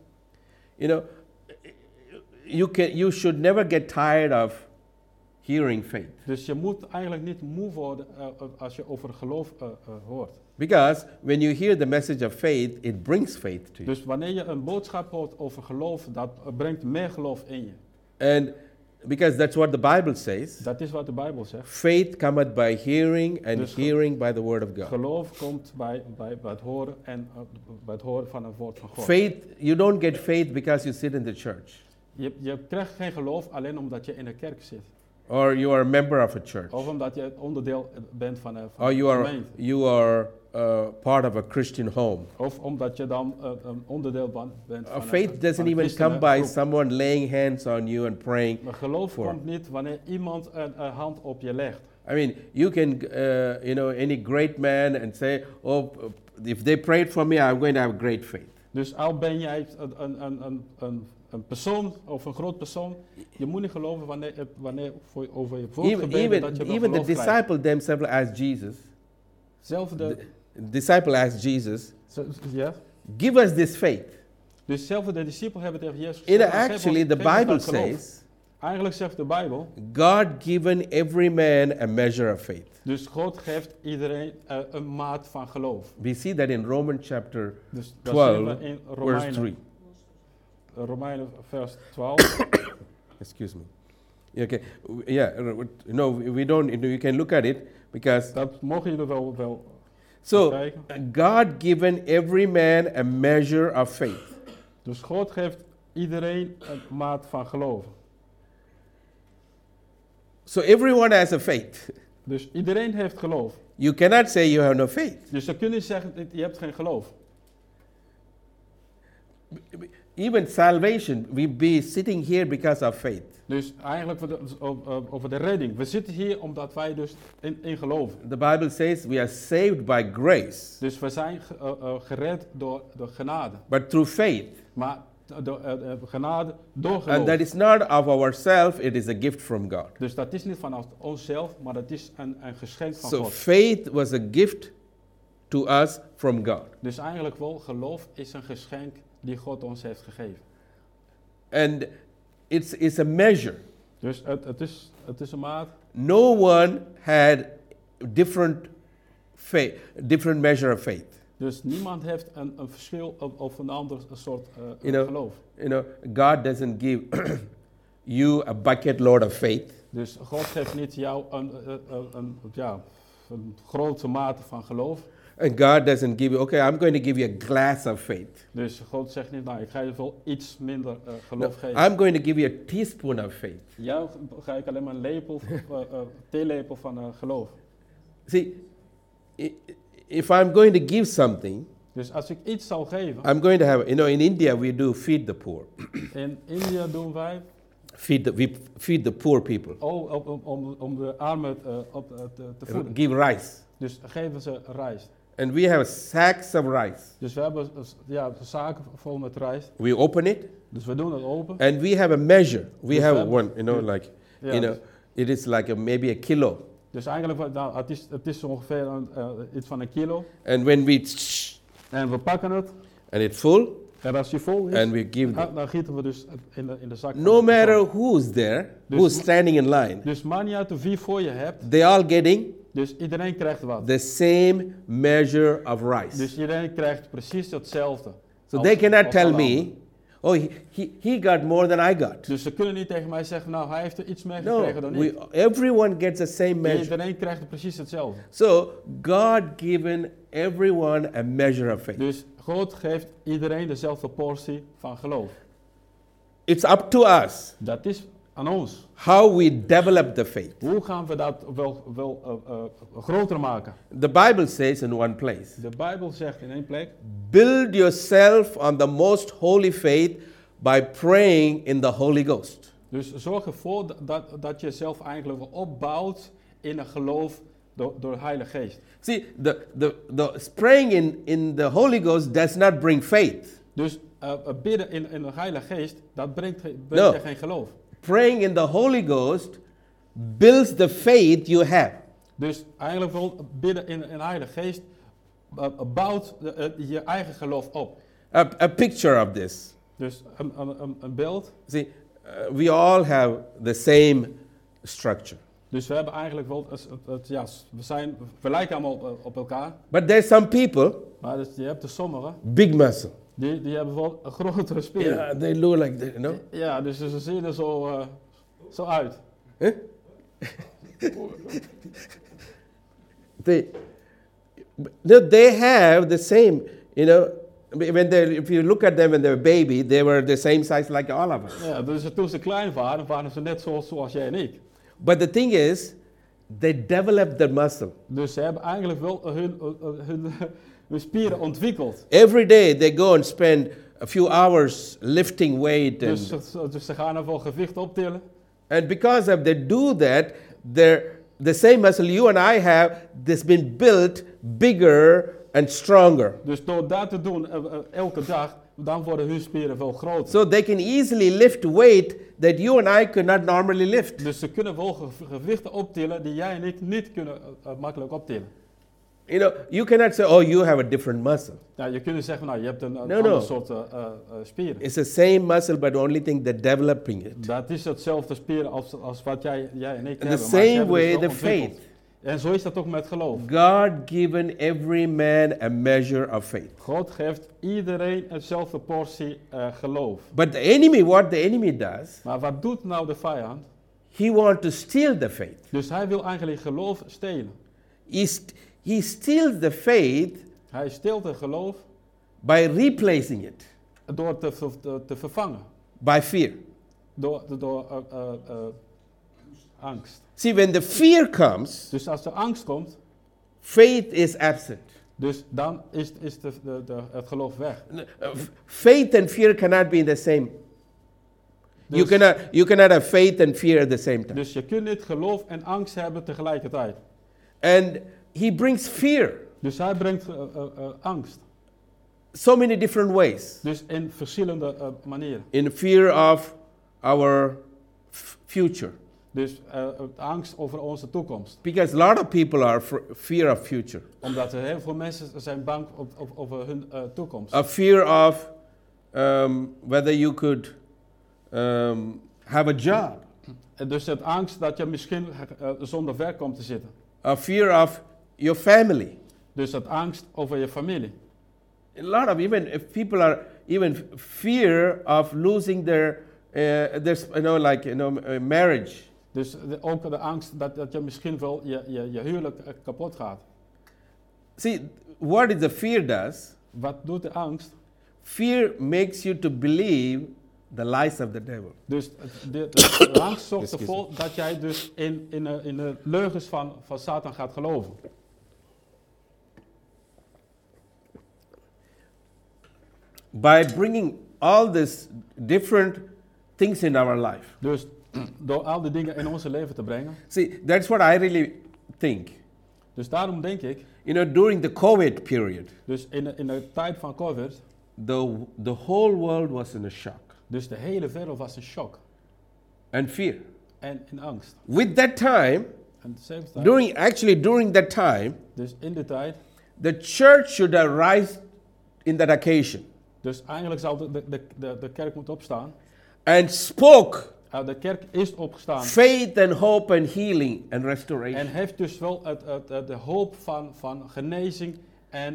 You should never get tired of hearing faith. Dus je moet eigenlijk niet moe worden als je over geloof hoort. Because when you hear the message of faith, it brings faith to you. Dus wanneer je een boodschap hoort over geloof, dat brengt meer geloof in je. And because that's what the Bible says. Dat is wat de Bijbel zegt. Faith cometh by hearing and dus hearing by the word of God. Geloof komt bij het horen en bij het horen van het woord van God. Faith, you don't get faith because you sit in the church. Je krijgt geen geloof alleen omdat je in een kerk zit. Or you are a member of a church. Of omdat je onderdeel bent van een gemeente. You are part of a Christian home. Of omdat je dan een onderdeel bent van faith doesn't even come by someone laying hands on you and praying. Maar geloof komt niet wanneer iemand een hand op je legt. I mean, you can, any great man and say, oh, if they prayed for me, I'm going to have great faith. Dus al ben jij een persoon of een groot persoon, je moet niet geloven wanneer over je voorgebeden dat je wel even the disciple themselves asked Jesus. The disciple asked Jesus. Yeah. Give us this faith. Dus zelfs de discipelen hebben tegen Jezus gezegd. Actually, the Bible says. Eigenlijk zegt de Bijbel. God given every man a measure of faith. Dus God geeft iedereen een maat van geloof. We see that in Romans chapter 12, verse 3. Romeinen vers 12. Excuse me. Okay. Yeah. No, we don't. You can look at it because. Dat mogen jullie wel. So God given every man a measure of faith. Dus God geeft iedereen een maat van geloof. So everyone has a faith. Dus iedereen heeft geloof. You cannot say you have no faith. Dus je kunt niet zeggen je hebt geen geloof. Even salvation, we be sitting here because of faith. Dus eigenlijk over de redding. We zitten hier omdat wij dus in geloven. The Bible says we are saved by grace. Dus we zijn gered door genade. But through faith. Maar door genade door geloof. And that is not of ourselves, it is a gift from God. Dus dat is niet vanuit onszelf, maar dat is een geschenk van God. So faith was a gift to us from God. Dus eigenlijk wel geloof is een geschenk die God ons heeft gegeven. And it's a measure. Dus het is een maat. No one had different measure of faith. Dus niemand heeft een verschil of een ander soort geloof. God doesn't give you a bucket load of faith. Dus God geeft niet jou een grote mate van geloof. And God doesn't give you, okay, I'm going to give you a glass of faith. Dus God zegt niet, nou, ik ga je wel iets minder geloof geven. I'm going to give you a teaspoon of faith. Jou ga ik alleen maar een lepel, theelepel van geloof. See, if I'm going to give something, dus als ik iets zal geven, I'm going to have, in India we do feed the poor. In India doen wij We feed the poor people. Om de armen te voeden. Give rice. Dus geven ze rijst. And we have sacks of rice. Dus we hebben zaken vol met rijst. We open it. Dus we doen het open. And we have a measure. We Dus have one, it is like maybe a kilo. Dus eigenlijk, het is ongeveer iets van 1 kilo. And when we En we pakken het. And it's full. En als die vol is, and we give them. Dan gieten we dus in de zak. No matter who's there, dus who's standing in line. Dus maakt niet uit wie voor je hebt. They all getting. Dus iedereen krijgt wat. The same measure of rice. Dus iedereen krijgt precies hetzelfde. So they cannot tell me, oh, he got more than I got. Dus ze kunnen niet tegen mij zeggen, nou, hij heeft er iets meer gekregen dan ik. Everyone gets the same measure. Iedereen krijgt precies hetzelfde. So God given everyone a measure of faith. Dus God geeft iedereen dezelfde portie van geloof. It's up to us. Dat is aan ons. How we develop the faith. Hoe gaan we dat wel groter maken? The Bible says in one place. De Bijbel zegt in één plek. Build yourself on the most holy faith by praying in the Holy Ghost. Dus zorg ervoor dat je jezelf eigenlijk opbouwt in een geloof door de Heilige Geest. See, the praying in the Holy Ghost does not bring faith. Dus bidden in de Heilige Geest, dat brengt je geen geloof. Praying in the Holy Ghost builds the faith you have. Dus eigenlijk wel bidden in de Heilige Geest bouwt je eigen geloof op. A picture of this. Dus een beeld. See, we all have the same structure. Dus we hebben eigenlijk wel, we lijken allemaal op elkaar. But there's some people. Maar dus je hebt er sommigen. Big muscle. Die hebben wel een grotere spieren. Yeah, they look like that, you know. Ja, dus ze zien er zo uit. Huh? They have the same, you know. If you look at them when they were baby, they were the same size like all of us. Ja, dus toen ze klein waren ze net zoals jij en ik. But the thing is, they developed the muscle. Dus ze hebben eigenlijk wel hun spieren ontwikkeld. Every day they go and spend a few hours lifting weight. Dus ze gaan er wel gewicht optillen. And because of they do that, the same muscle you and I have, has been built bigger and stronger. Dus door dat te doen elke dag, dan worden hun spieren veel groter. So they can easily lift weight that you and I could not normally lift. Dus ze kunnen wel gewichten optillen die jij en ik niet kunnen makkelijk optillen. You know, you cannot say, oh, you have a different muscle. Ja, je kunt zeggen, nou, je hebt een ander soort spieren. It's the same muscle, but the only thing they're developing it. Dat is hetzelfde spieren als wat jij en ik hebben. The same way the faith. En zo is dat ook met geloof. God given every man a measure of faith. God geeft iedereen hetzelfde portie geloof. But what the enemy does. Maar wat doet nou de vijand? He wants to steal the faith. Dus hij wil eigenlijk geloof stelen. He steals the faith. Hij steelt het geloof. By replacing it. Door te vervangen. By fear. Door angst. See, when the fear comes. Dus als de angst komt. Faith is absent. Dus dan is het geloof weg. Faith and fear cannot be in the same. Dus you cannot have faith and fear at the same time. Dus je kunt niet geloof en angst hebben tegelijkertijd. And he brings fear. Dus hij brengt angst. So many different ways. Dus in verschillende manieren. In fear of our future. Dus angst over onze toekomst. Because a lot of people are fear of future. Omdat er heel veel mensen zijn bang over hun toekomst. A fear of whether you could have a job. Dus het angst dat je misschien zonder werk komt te zitten. A fear of your family. Dus het angst over je familie. A lot of if people are even fear of losing their marriage. Dus ook de angst dat je misschien wel je huwelijk kapot gaat. See, what the fear does? Wat doet de angst? Fear makes you to believe the lies of the devil. Dus de angst zorgt ervoor dat jij dus in de leugens van Satan gaat geloven. By bringing all these different things in our life. Dus door al die dingen in ons leven te brengen. See, that's what I really think. Dus daarom denk ik, During the COVID period, dus in de tijd van COVID, the whole world was in a shock dus de hele wereld was in shock and fear. en in angst. With that time, En dezelfde tijd, during that time, dus in die tijd, the church should arise in that occasion dus eigenlijk zou de kerk moeten opstaan. and spoke De kerk is opgestaan. faith and hope and healing and restoration. En heeft dus wel de hoop van genezing en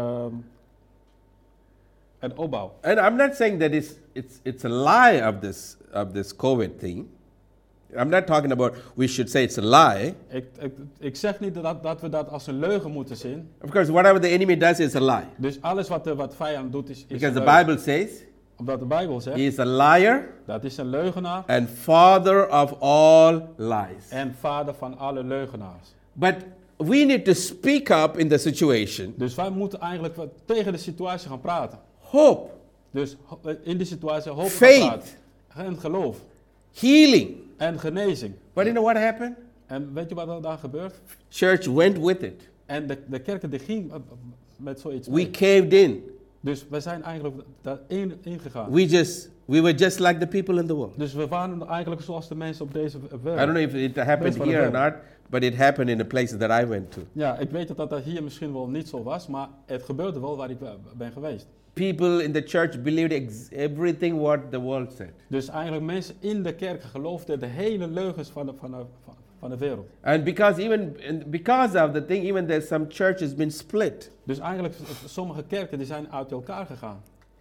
opbouw. And I'm not saying that it's a lie of this COVID thing. I'm not talking about we should say it's a lie. Ik zeg niet dat we dat als een leugen moeten zien. Of course, whatever the enemy does is a lie. Dus alles wat vijand doet is Because een the leugen. Bible says Omdat de Bijbel zegt, he is a liar dat is een leugenaar and father of all lies. en vader van alle leugenaars. But we need to speak up in the situation. Dus wij moeten eigenlijk tegen de situatie gaan praten. Hope, Dus in die situatie hoop gaan faith, praten. En geloof. healing. En genezing. But you know what happened? En weet je wat er daar gebeurt? Church went with it. En de kerken die ging met zoiets We mee. caved in. Dus we zijn eigenlijk daarin ingegaan. We were just like the people in the world. Dus we waren eigenlijk zoals de mensen op deze wereld. I don't know if it happened Best van de here or wereld. not, but it happened in the places that I went to. Ja, ik weet dat hier misschien wel niet zo was, maar het gebeurde wel waar ik ben geweest. People in the church believed everything what the world said. Dus eigenlijk mensen in de kerk geloofden de hele leugens van de wereld. And because of the thing, even there's some churches been split. Dus eigenlijk sommige kerken die zijn uit elkaar gegaan.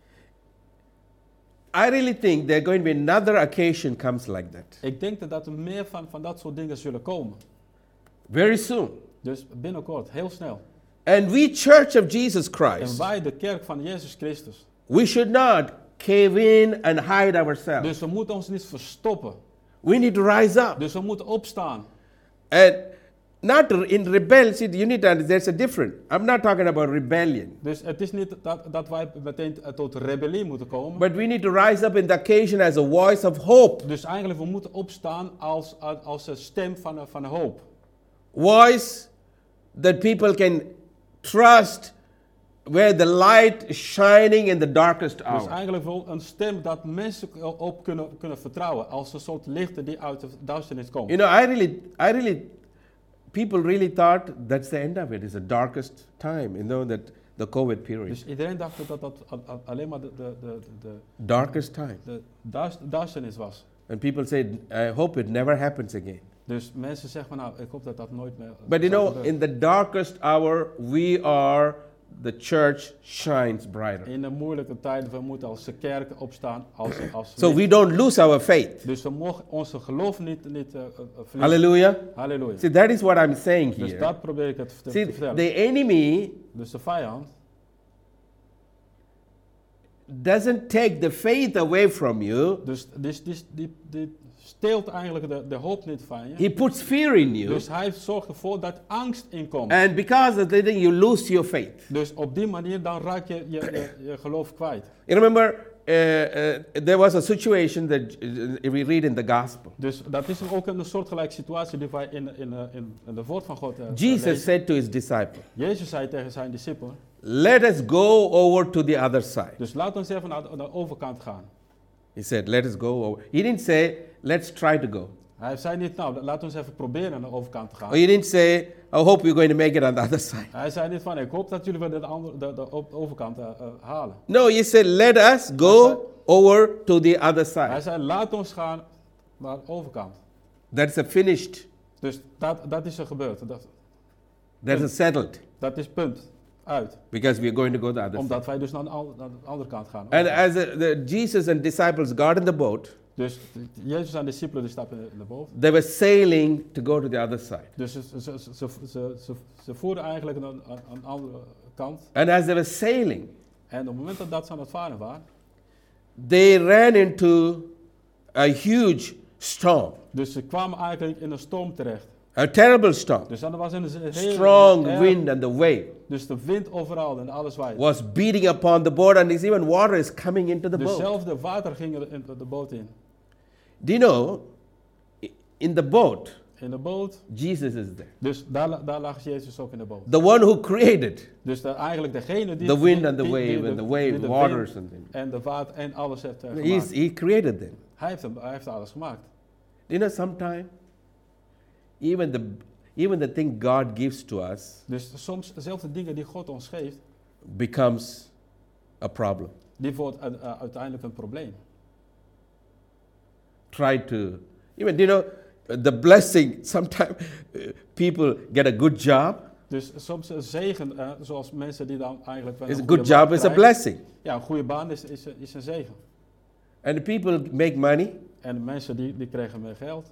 I really think there going to be another occasion comes like that. Ik denk dat er meer van dat soort dingen zullen komen. Very soon. Dus binnenkort, heel snel. And we, Church of Jesus En Christ, wij, de kerk van Jezus Christus. we should not cave in and hide ourselves. Dus we moeten ons niet verstoppen. We need to rise up. Dus we moeten opstaan. And not in rebellion. See, you need to understand, there's a difference. I'm not talking about rebellion. Dus het is niet dat wij meteen tot rebellie moeten komen. But we need to rise up in the occasion as a voice of hope. Dus eigenlijk we moeten opstaan als een stem van de hoop. Voice that people can trust, where the light is shining in the darkest Dus hour. eigenlijk wel een stem dat mensen op kunnen vertrouwen. Als een soort lichten die uit de duisternis komen. People really thought that's the end of it. It's the darkest time, that the COVID period. Dus iedereen dacht dat alleen maar de Darkest time. de duisternis was. And people said, I hope it never happens again. Dus mensen zeggen van ik hoop dat dat nooit meer But zal gebeuren. in the darkest hour, we are, the church shines brighter. In de moeilijke tijden, we moeten als kerk opstaan als So licht. we don't lose our faith. Dus we mogen onze geloof niet verliezen. Hallelujah. Halleluja. See, that is what I'm saying Dus here. dat probeer ik het te See, vertellen. the enemy Dus de vijand doesn't take the faith away from you. dus die steelt eigenlijk de hoop niet van je. He puts fear in you. Dus hij zorgt ervoor dat angst inkomt. And because of that, then you lose your faith. Dus op die manier dan raak je geloof kwijt. You remember, there was a situation that we read in the gospel. Dus dat is ook een soortgelijke situatie die wij in de woord van God Jesus lezen. said to his disciple, Jezus zei tegen zijn discipelen, let us go over to the other side. dus laat ons even naar de overkant gaan. He said, let us go over. He didn't say, let's try to go. Hij zei niet, nou, laat ons even proberen naar de overkant te gaan. Or he didn't say, I hope you're going to make it on the other side. Hij zei niet van, ik hoop dat jullie wel de overkant halen. No, he said, let us go over to the other Hij side. zei, laat ons gaan naar de overkant. That's a finished. Dus dat is er gebeurd. That's a settled. Dat is punt. Uit. Because we're going to go the other side. Omdat wij dus naar de andere kant gaan. And as Jesus and disciples got in the boat, Dus Jezus en de discipelen die stappen in de boot. they were sailing to go to the other side. Dus ze voeren eigenlijk naar een andere kant. And as they were sailing, En op het moment dat ze aan het varen waren, they ran into a huge storm, dus ze kwamen eigenlijk in een storm terecht. a terrible storm. Dus dat was een hele Strong wind and the wave Dus de wind overal en alles waait. was beating upon the boat, and there's even water is coming into the boat. Dezelfde water ging er in de boot in. Do you know, in the boat, In de boot, Jesus is there. dus daar lag Jezus ook in de boot. The one who created Dus eigenlijk degene die the wind die- and the die- wave die de- and the die wave, de waters wind and things. en de water en alles heeft gemaakt. He created them. Hij heeft alles gemaakt. You know, sometimes even the thing God gives to us Dus soms dezelfde dingen die God ons geeft, becomes a problem. die wordt uiteindelijk een probleem. Try to even the blessing. Sometimes people get a good job. Dus soms een zegen, zoals mensen die dan eigenlijk wel It's a een good goede baan job is a krijgen. blessing, Ja, een goede baan is een zegen. and the people make money, En de mensen die kregen meer geld.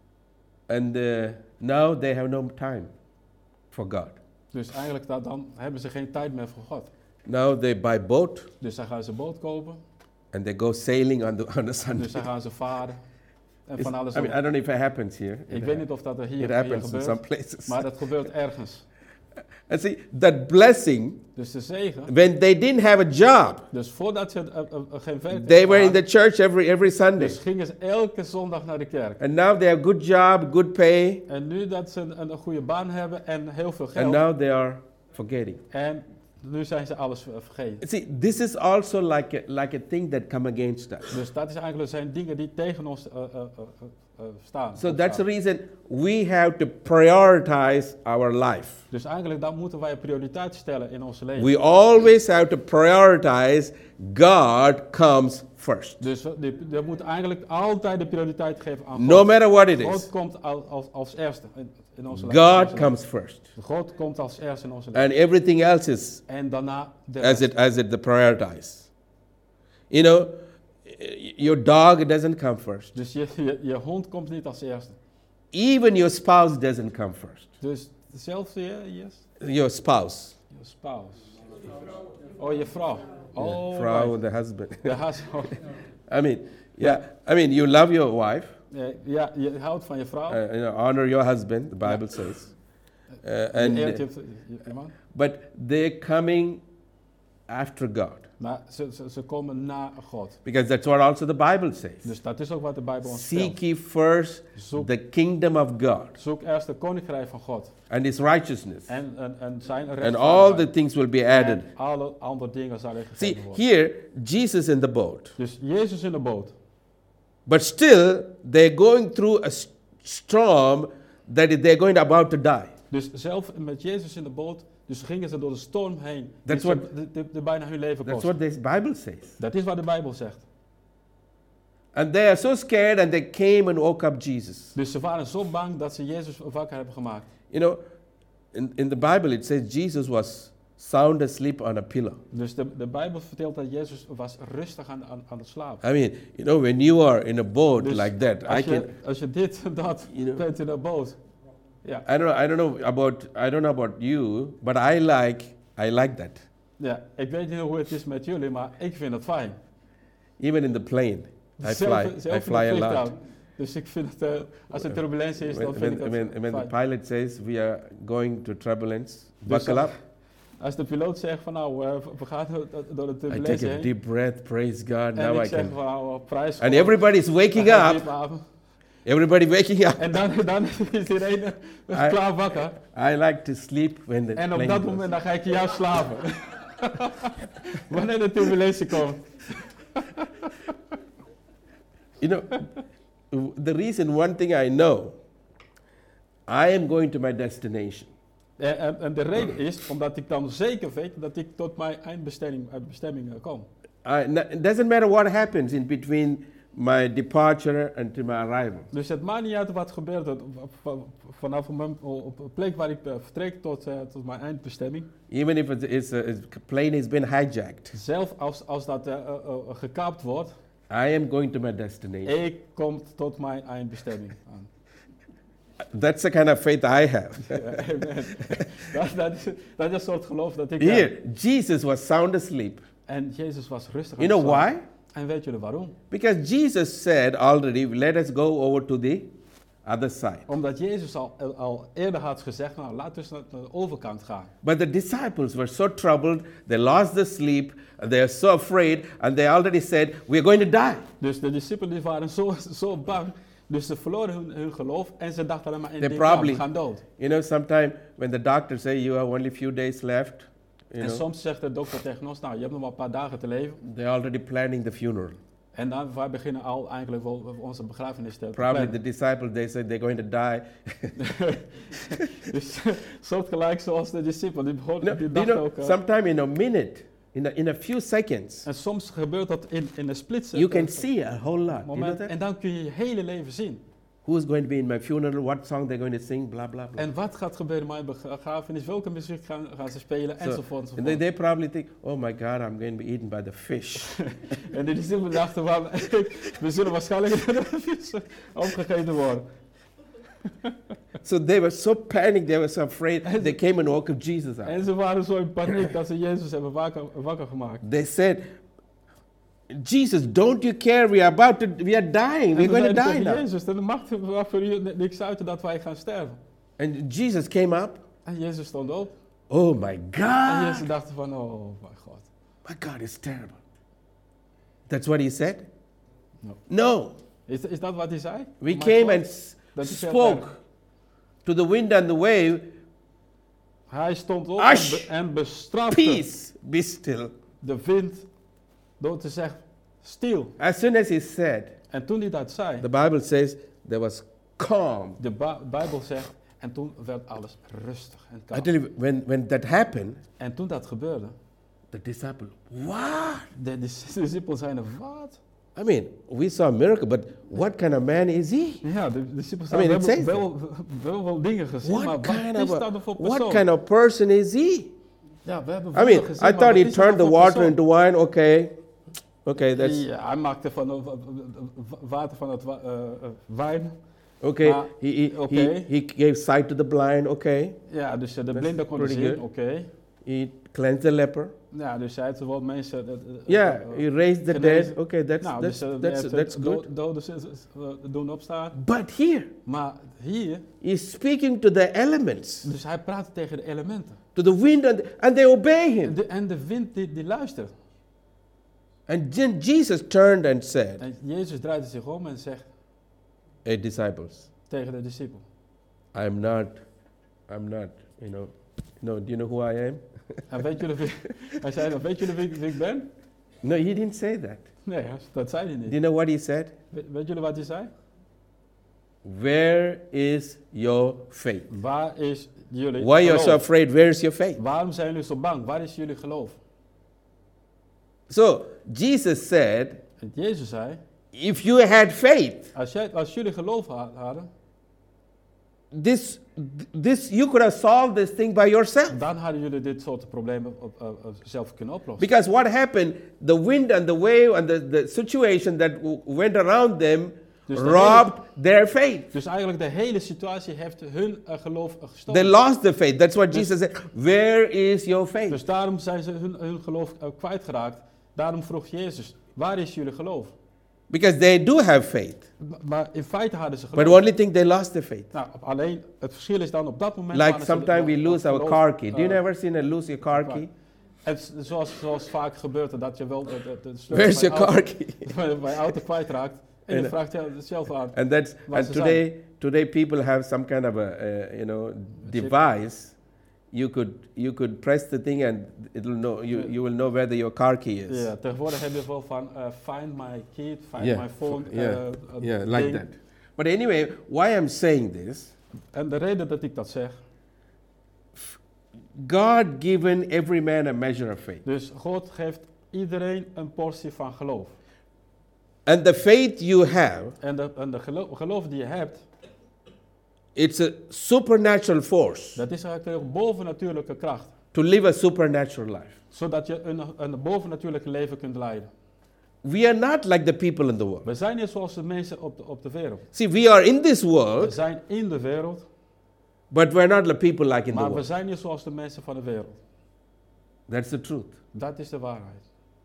and now they have no time for God. Dus eigenlijk dan hebben ze geen tijd meer voor God. Now they buy boat Dus dan gaan ze een boot kopen. and they go sailing on the Sunday. Dus dan gaan ze varen. En van alles I mean, I don't know if it happens here. Ik weet niet of dat er It hier happens in some gebeurt. places. Maar dat gebeurt ergens. And see, that blessing, Dus de zegen. when they didn't have a job, Dus voordat ze geen werk they were in hadden, the church every Sunday. dus gingen ze elke zondag naar de kerk. And now they have good job, good pay, En nu dat ze een goede baan hebben en heel veel and geld. now they are forgetting. En nu zijn ze alles vergeten. See, this is also like a thing that come against us. Dus dat is eigenlijk zijn dingen die tegen ons staan. So that's the opstaan. reason we have to prioritize our life. Dus eigenlijk dan moeten wij een prioriteit stellen in ons leven. We always have to prioritize God comes first. Dus we moeten eigenlijk altijd de prioriteit geven aan God. No matter what it God is, komt als eerste in onze leven. God comes first. God komt als eerste in onze leven. And everything else is En daarna de as rest. it the prioritize. You know, your dog doesn't come first. Dus je hond komt niet als eerste. Even your spouse doesn't come first. Dus hetzelfde, yes? Your spouse. Je spouse. Oh, je vrouw. Oh, Vrouw, right. the husband. De husband. I mean, you love your wife. Ja, je houdt van je vrouw. Honor your husband, the Bible says. Je eert je man. But they're coming after God. Maar ze komen na God. Because that's what also the Bible says. Dus dat is ook wat de Bijbel ons Seek stelt. ye first the kingdom of God Zoek eerst de koninkrijk van God. and his righteousness. En zijn And all the rechtvaardigheid. things will be added. En alle andere dingen zullen See, gegeven worden. here, Jesus in the boat. Dus Jezus in de boot. But still, they're going through a storm that they're going about to die. Dus zelf met Jezus in de boot, dus gingen ze door de storm heen. That's die what- bijna hun leven That's kost. what this Bible says. Dat is wat de Bijbel zegt. And they are so scared and they came and woke up Jesus. Dus ze waren zo bang dat ze Jezus wakker hebben gemaakt. You know, in the Bible it says Jesus was sound asleep on a pillow. Dus de Bijbel vertelt dat Jezus was rustig aan het slapen. I mean, you know, when you are in a boat Dus like that, als je dit en dat You know. bent in een boot. Ja. I don't know about you, but I like that. Ja, ik weet niet hoe het is met jullie, maar ik vind het fijn. Even in the plane, I fly a lot. Dus ik vind het, als er turbulentie is, dan vind ik het When the fijn. pilot says we are going to turbulence, Dus buckle up. Als de piloot zegt van nou, we gaan door de I turbulentie take a heen. deep breath, praise God. En Now ik I zeg can. van nou, prijs And God. everybody's waking Dan ga ik up. diep ademen. Everybody waking up. En dan is iedereen klaar wakker. I like to sleep when the En op plane dat goes. moment dan ga ik juist slapen. Wanneer de turbulentie komt. You know, the reason, one thing I know, I am going to my destination. En de reden is omdat ik dan zeker weet dat ik tot mijn bestemming kom. It doesn't matter what happens in between my departure and to my arrival. Dus het maakt niet uit wat gebeurt vanaf op de plek waar ik vertrek tot mijn eindbestemming. Even if a plane has been hijacked, Zelf als dat gekaapt wordt, I am going to my destination. ik kom tot mijn eindbestemming aan. That's the kind of faith I have. dat is een soort geloof dat ik Here, heb. Jesus was sound asleep. En Jezus was rustig You aan know het slapen. why? En weet jullie waarom? Because Jesus said already, let us go over to the other side. Omdat Jezus al eerder had gezegd, nou laten we naar de overkant gaan. But the disciples were so troubled, they lost their sleep, they are so afraid, and they already said, we're going to die. Dus de discipelen die waren zo bang, dus ze verloren hun geloof en ze dachten alleen maar in They dit probably, we gaan dood. You know, sometimes when the doctor say you have only a few days left, En soms zegt de dokter tegen ons, nou je hebt nog maar een paar dagen te leven. they're already planning the funeral. En dan wij beginnen al eigenlijk wel onze begrafenis te Probably plannen. the disciples, they said they're going to die. Dus soortgelijk zoals de discipelen, die begonnen, die You dachten know, ook. sometime in a minute, in a few seconds, En soms gebeurt dat in een split you can see a whole lot. You know moment. that? En dan kun je je hele leven zien. Who's going to be in my funeral? What song they're going to sing? Blah blah blah. En wat gaat gebeuren bij mijn begrafenis? Welke muziek gaan ze spelen? Enzovoort. And enzovoort. they probably think, oh my God, I'm going to be eaten by the fish. En de discipelen dachten, we zullen waarschijnlijk door de vissen opgegeten worden. So they were so panicked, they were so afraid. They came and woke up Jesus up. En ze waren zo in paniek dat ze Jezus hebben wakker gemaakt. They said, Jesus, don't you care? We are dying. We're going to die now. Jezus, dan maakt het voor u niks uit dat wij gaan sterven. And Jesus came up. En Jezus stond op. Oh my En Jezus God. dacht van, oh mijn God. My God is terrible. That's what he said? No. No. Is dat wat hij zei? We My came God? and Dat is heel spoke erg. to the wind and the wave, Hij stond op Hush! en bestrafte peace, be still. de wind door te zeggen, stil. As soon as he said, En toen hij dat zei, the Bible says there was calm. de Bijbel zegt, en toen werd alles rustig en I kalm. tell you, when that happened, En toen dat gebeurde, the disciple, what? de discipelen zeiden, wat? I mean, we saw a miracle, but what kind of man is he? Ja, de discipelen I mean, zeiden, it we says hebben wel dingen gezien, maar What wat kind is of dat nou voor what persoon? kind of person is he? Ja, we hebben I wel mean, gezien, I maar thought wat he is dat turned the nou voor water persoon? into wine. Okay, that's Ja, hij maakte van water van het wijn. okay. Maar, okay. He gave sight to the blind. Okay, Ja, dus de That's blinden konden pretty zien, good. oké. he cleansed the leper. Ja, dus hij heeft wel mensen... Yeah, he raised the genezen. dead. Okay, Nou, dus that's good. doden doen opstaan. But here, Maar hier, he's speaking to the elements, dus hij praat tegen de elementen. to the wind, and they obey him. En de wind die luistert. And then Jesus turned and said, En Jezus draaide zich om en zegt "Hey, disciples, tegen de discipel. I'm not, do you know who I am?" En hij zei, weet jullie wie ik ben? No, he didn't say that. Nee, dat zei hij Do niet. you know what he said? Weet jullie wat hij zei? Where is your faith? Waar is jullie Why you're so geloof? afraid? Where is your faith? Waarom zijn jullie zo bang? Waar is jullie geloof? So Jesus said, En Jezus zei, if you had faith, als jullie geloof hadden, this you could have solved this thing by yourself. dan hadden jullie dit soort problemen zelf kunnen oplossen. Because what happened? The wind and the wave and the situation that went around them Dus robbed their faith. Dus eigenlijk de hele situatie heeft hun geloof They gestolen. lost their faith. That's what Jesus said. Where is your faith? Dus daarom zijn ze hun geloof kwijtgeraakt. Daarom vroeg Jezus, waar is jullie geloof? Because they do have faith, Maar in feite hadden ze but geloof. only thing they lost their faith. Nou, alleen het verschil is dan op dat moment... Like hadden ze sometimes we lose our geloof, car key. Do you eh, never seen a lose your car key? En zoals vaak gebeurt, dat je wel de sleutel Where's van your je car key? auto- van je auto kwijtraakt. En je En- vraagt jezelf aan. And that's Waar and ze today people have some kind of a device. You could press the thing and it'll know you will know where your car key is. Ja, tegenwoordig heb je wel van find my key, find Yeah, my phone. Yeah, like ding. that. But anyway, why I'm saying this? En de reden dat ik dat zeg, God given every man a measure of faith. dus God geeft iedereen een portie van geloof. And the faith you have, En de geloof die je hebt, it's a supernatural force dat is eigenlijk een bovennatuurlijke kracht. to live a supernatural life. Zodat je een bovennatuurlijke leven kunt leiden. We are not like the people in the world. We zijn niet zoals de mensen op de wereld. See, we are in this We world, zijn in de wereld, but we're not the people like in the maar we world. zijn niet zoals de mensen van de wereld. That's the truth. Dat is de waarheid.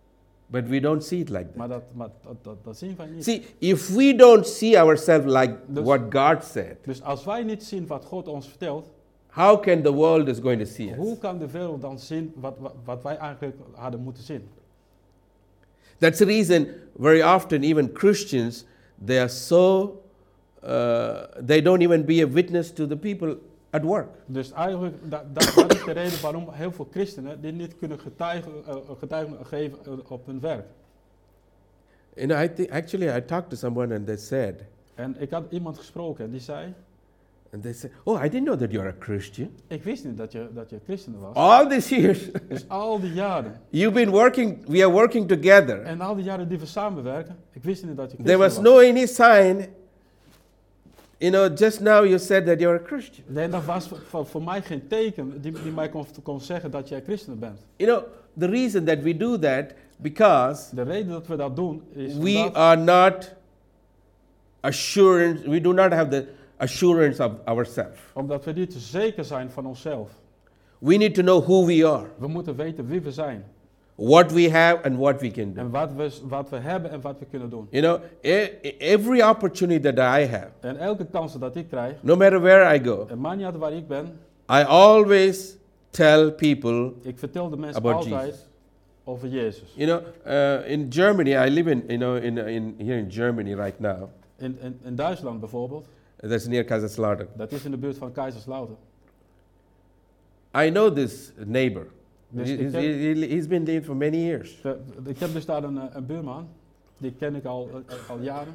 But we don't see it like that. Maar dat zien wij niet. See, if we don't see ourselves like what God said, Dus als wij niet zien wat God ons vertelt, how can the world is going to see hoe us? kan de wereld dan zien wat wij eigenlijk hadden moeten zien? That's the reason very often even Christians, they are so, they don't even be a witness to the people at work. Dus eigenlijk, dat is de reden waarom heel veel christenen die niet kunnen getuigen geven op hun werk. You know, I talked to someone and they said, En ik had iemand gesproken en die zei, oh, I didn't know that you're a Christian. ik wist niet dat je christen was. All these years, Dus al die jaren. we are working together. En al die jaren die we samenwerken, ik wist niet dat je There christen was was. no any sign, you know, just now you said that you're a Christian. Nee, dat was voor mij geen teken die mij kon zeggen dat jij christen bent. You know, the reason that we do that, because De reden dat we dat doen is we omdat are not assurance, we do not have the assurance of ourselves. omdat we niet zeker zijn van onszelf. We need to know who we are, We moeten weten wie we zijn. what we have and what we can do. En wat we hebben en wat we kunnen doen. You know, every opportunity that I have, En elke kans dat ik krijg, no matter where I go, en maakt niet uit waar ik ben, I always tell people ik vertel de mensen about altijd Jesus. over Jezus. You know, in Germany, I live here in Germany right now. In Duitsland bijvoorbeeld, That's near Kaiserslautern. dat is in de buurt van Kaiserslautern. I know this neighbor. Dus He's been there for many years. Ik heb dus daar een buurman, die ken ik al jaren.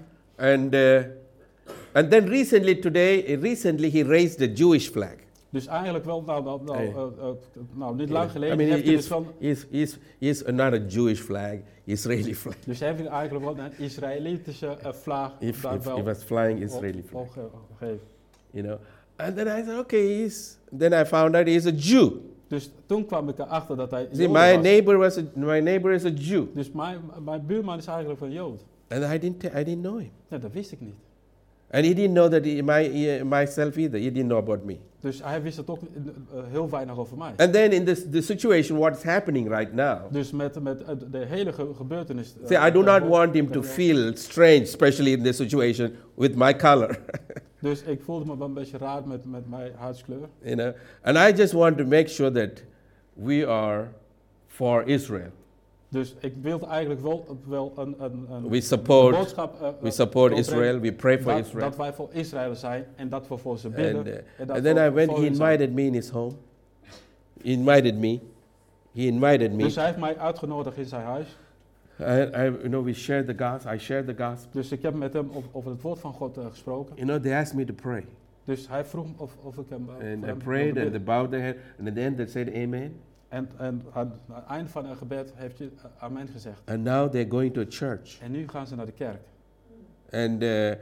And then recently he raised the Jewish flag. Dus eigenlijk wel, niet lang I geleden mean, heeft hij dus van... he's not a Jewish flag, Israeli flag. Dus hij heeft eigenlijk wel een Israëlitische vlag He was flying Israeli flag. gegeven. You know, and then I said, okay, then I found out he's a Jew. Dus toen kwam ik erachter dat hij See, Jood my was. neighbor is a Jew, Dus mijn buurman is eigenlijk van Jood. and I didn't know him, Ja, dat wist ik niet. and he didn't know that myself either. He didn't know about me. Dus hij wist het ook heel weinig over mij. And then in the situation, what's happening right now? Dus met de hele gebeurtenis... See, I do not want him to feel strange, especially in this situation with my color. Dus ik voelde me wel een beetje raar met mijn huidskleur. You know, and I just want to make sure that we are for Israel. Dus ik wilde eigenlijk wel een We support, boodschap we support opbrengen Israel. We pray for dat, Israel. dat wij voor Israël zijn en dat we voor ze bidden. And then he invited me in his home. He invited me. Dus hij heeft mij uitgenodigd in zijn huis. We shared the gospel. I shared the gospel. Dus ik heb met hem over het woord van God gesproken. You know, they asked me to pray. Dus hij vroeg of ik hem... And I prayed and they bowed their head. And at the end they said amen. En aan het eind van een gebed heeft hij amen gezegd. And now they're going to a church. En nu gaan ze naar de kerk. And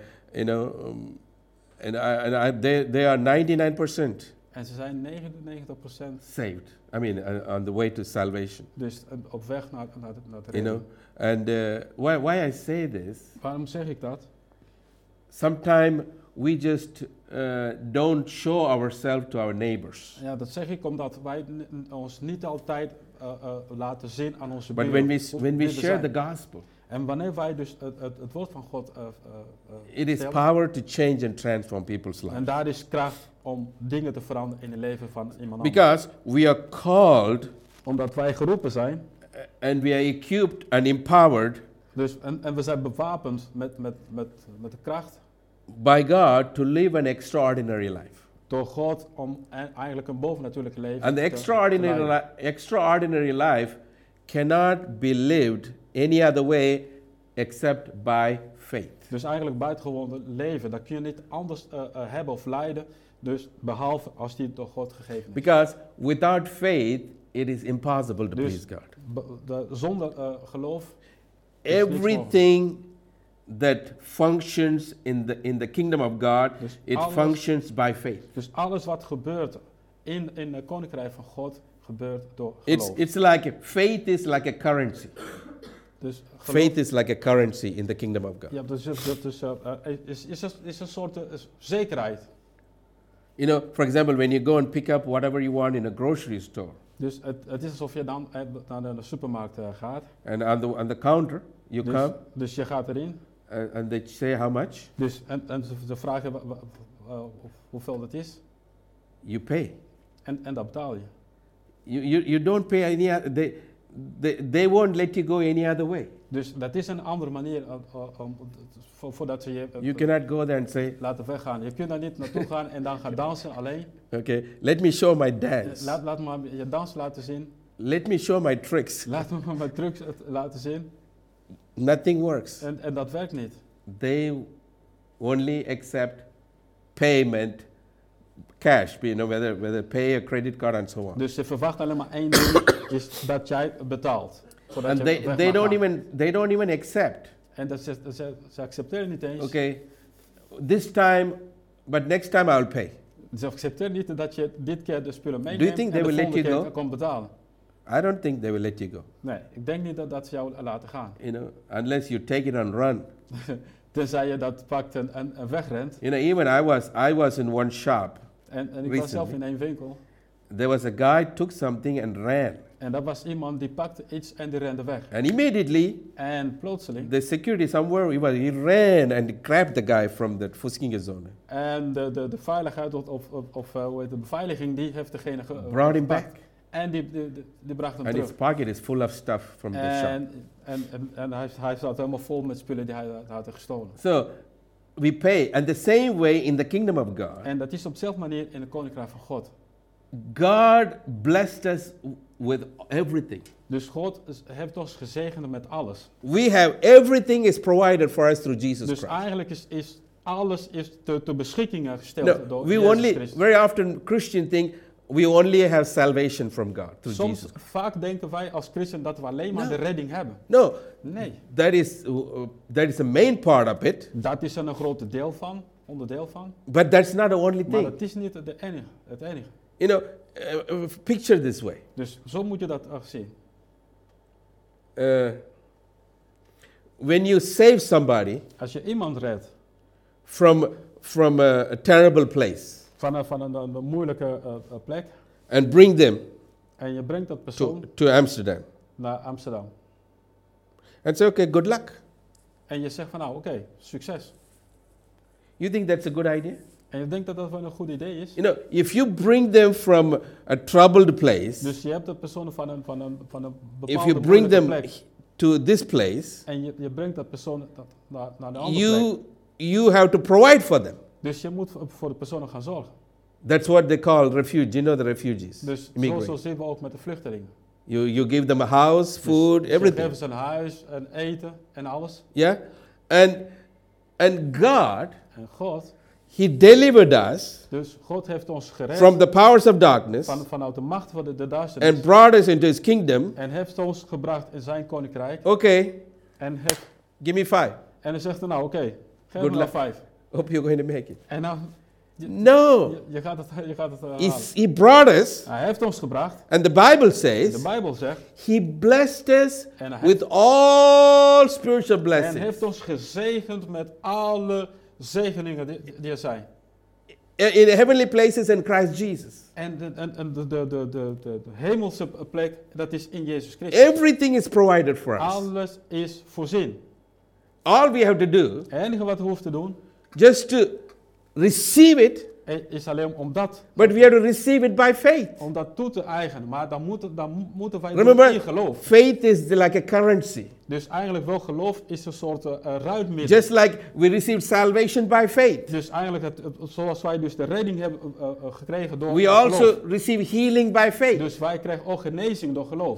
they are 99% En ze zijn 99% saved. I mean, on the way to salvation. dus op weg naar de You know, and why I say this? Waarom zeg ik dat? Sometimes we just don't show ourselves to our neighbors. Ja, dat zeg ik omdat wij ons niet altijd laten zien aan onze But buren. when we share the gospel, En wanneer wij dus het woord van God it is vertellen, power to change and transform people's lives. en daar is kracht om dingen te veranderen in het leven van iemand anders. Because we are called Omdat wij geroepen zijn, and we are equipped and empowered dus, en we zijn bewapend met de kracht by God to live an extraordinary life. door God om eigenlijk een bovennatuurlijk leven And the te leiden. extraordinary life cannot be lived any other way except by faith. Dus eigenlijk buitengewoon leven, dat kun je niet anders hebben of leiden, dus behalve als die door God gegeven is. Because without faith, it is impossible to Dus please God. Zonder geloof is niks mogelijk. Everything that functions in the kingdom of God, Dus it functions by faith. Dus alles wat gebeurt in het koninkrijk van God gebeurt door geloof. It's like faith is like a currency. Dus Faith is like a currency in the kingdom of God. ja, dus is een soort zekerheid. You know, for example, when you go and pick up whatever you want in a grocery store, Dus het is alsof je dan naar de supermarkt gaat. And on the counter, you come. Dus je gaat erin. And they say how much? Dus en ze vragen hoeveel dat is. You pay. En dat betaal je. You don't pay any other, they won't let you go any other way. Dus dat is een andere manier voordat ze je You cannot go there and say, laten weggaan. Je kunt daar niet naartoe gaan en dan gaan dansen alleen. okay, let me show my dance. Laat me je dans laten zien. Let me show my tricks. Laat me mijn trucs laten zien. Nothing works. En dat werkt niet. They only accept payment, cash, whether pay a credit card and so on. Dus ze verwachten alleen maar één ding, is dat jij betaalt. And they don't even accept. En dat ze accepteren niet eens. Okay, this time, but next time I'll pay. Ze accepteren niet dat je dit keer de spullen meeneemt. Do you think they will let you go? Komt betalen. I don't think they will let you go. Nee, ik denk niet dat ze jou laten gaan. Unless you take it and run. Tenzij je dat pakt en wegrent. Even I was in one shop. En ik was zelf in één winkel. There was a guy took something and ran. En dat was iemand die pakte iets en die rende weg. And immediately, en plotseling, the security somewhere, he ran and grabbed the guy from the Fuskingezone. En de veiligheid of hoe heet de beveiliging, die heeft degene brought him back. En die bracht hem and terug. His pocket is full of stuff from the shop. En hij zat helemaal vol met spullen die hij had gestolen. So, we pay. And the same way in the kingdom of God. En dat is op dezelfde manier in het koninkrijk van God. God blessed us with everything. Dus God heeft ons gezegend met alles. We have everything is provided for us through Jesus Christ. Dus eigenlijk is alles ter beschikking gesteld door we Jezus only Christus. very often Christians think we only have salvation from God through Soms Jesus. vaak denken wij als christen dat we alleen maar de redding hebben. No. Nee. That is a main part of it. Dat is een groot onderdeel van. But that's not the only thing. Maar het is niet het enige. Picture this way. Dus zo moet je dat zien. When you save somebody als je iemand redt from a terrible place van een moeilijke plek and bring them en je brengt dat persoon to Amsterdam naar Amsterdam and say, okay, good luck. En je zegt van nou, oké, succes. You think that's a good idea? En je denkt dat dat wel een goed idee is? If you bring them from a troubled place, dus je hebt de persoon van een bepaalde if you bring them plek, to this place, en je brengt dat persoon naar de andere plek, you have to provide for them. Dus je moet voor de personen gaan zorgen. That's what they call the refugees. Dus zo zien we ook met de vluchtelingen. You give them a house, food, dus everything. Je geeft ze een huis en eten en alles. Yeah, and God, He delivered us. Dus God heeft ons gered from the powers of darkness. Vanuit de macht van de duisternis. And brought us into His kingdom. En heeft ons gebracht in zijn koninkrijk. Okay. En heeft, give me 5. En hij zegt nou oké, geef me nou 5. Hope you're going to make it. En nou, je gaat het halen. He brought us. Hij heeft ons gebracht. And the Bible says. De Bijbel zegt. He blessed us with all spiritual blessings. En heeft ons gezegend met alle zegeningen die er zijn. In heavenly places in Christ Jesus. En de hemelse plek, dat is in Jezus Christus. Everything is provided for us. Alles is voorzien. All we have to do. Het enige wat we hoeven te doen. Just to receive it. Is alleen om dat. But we have to receive it by faith. Om dat toe te eigenen, maar dan moeten wij Remember, in geloof. Faith is like a currency. Dus eigenlijk wel geloof is een soort ruilmiddel. Just like we receive salvation by faith. Dus eigenlijk zoals wij dus de redding hebben gekregen door we geloof. also receive healing by faith. Dus wij krijgen ook genezing door geloof.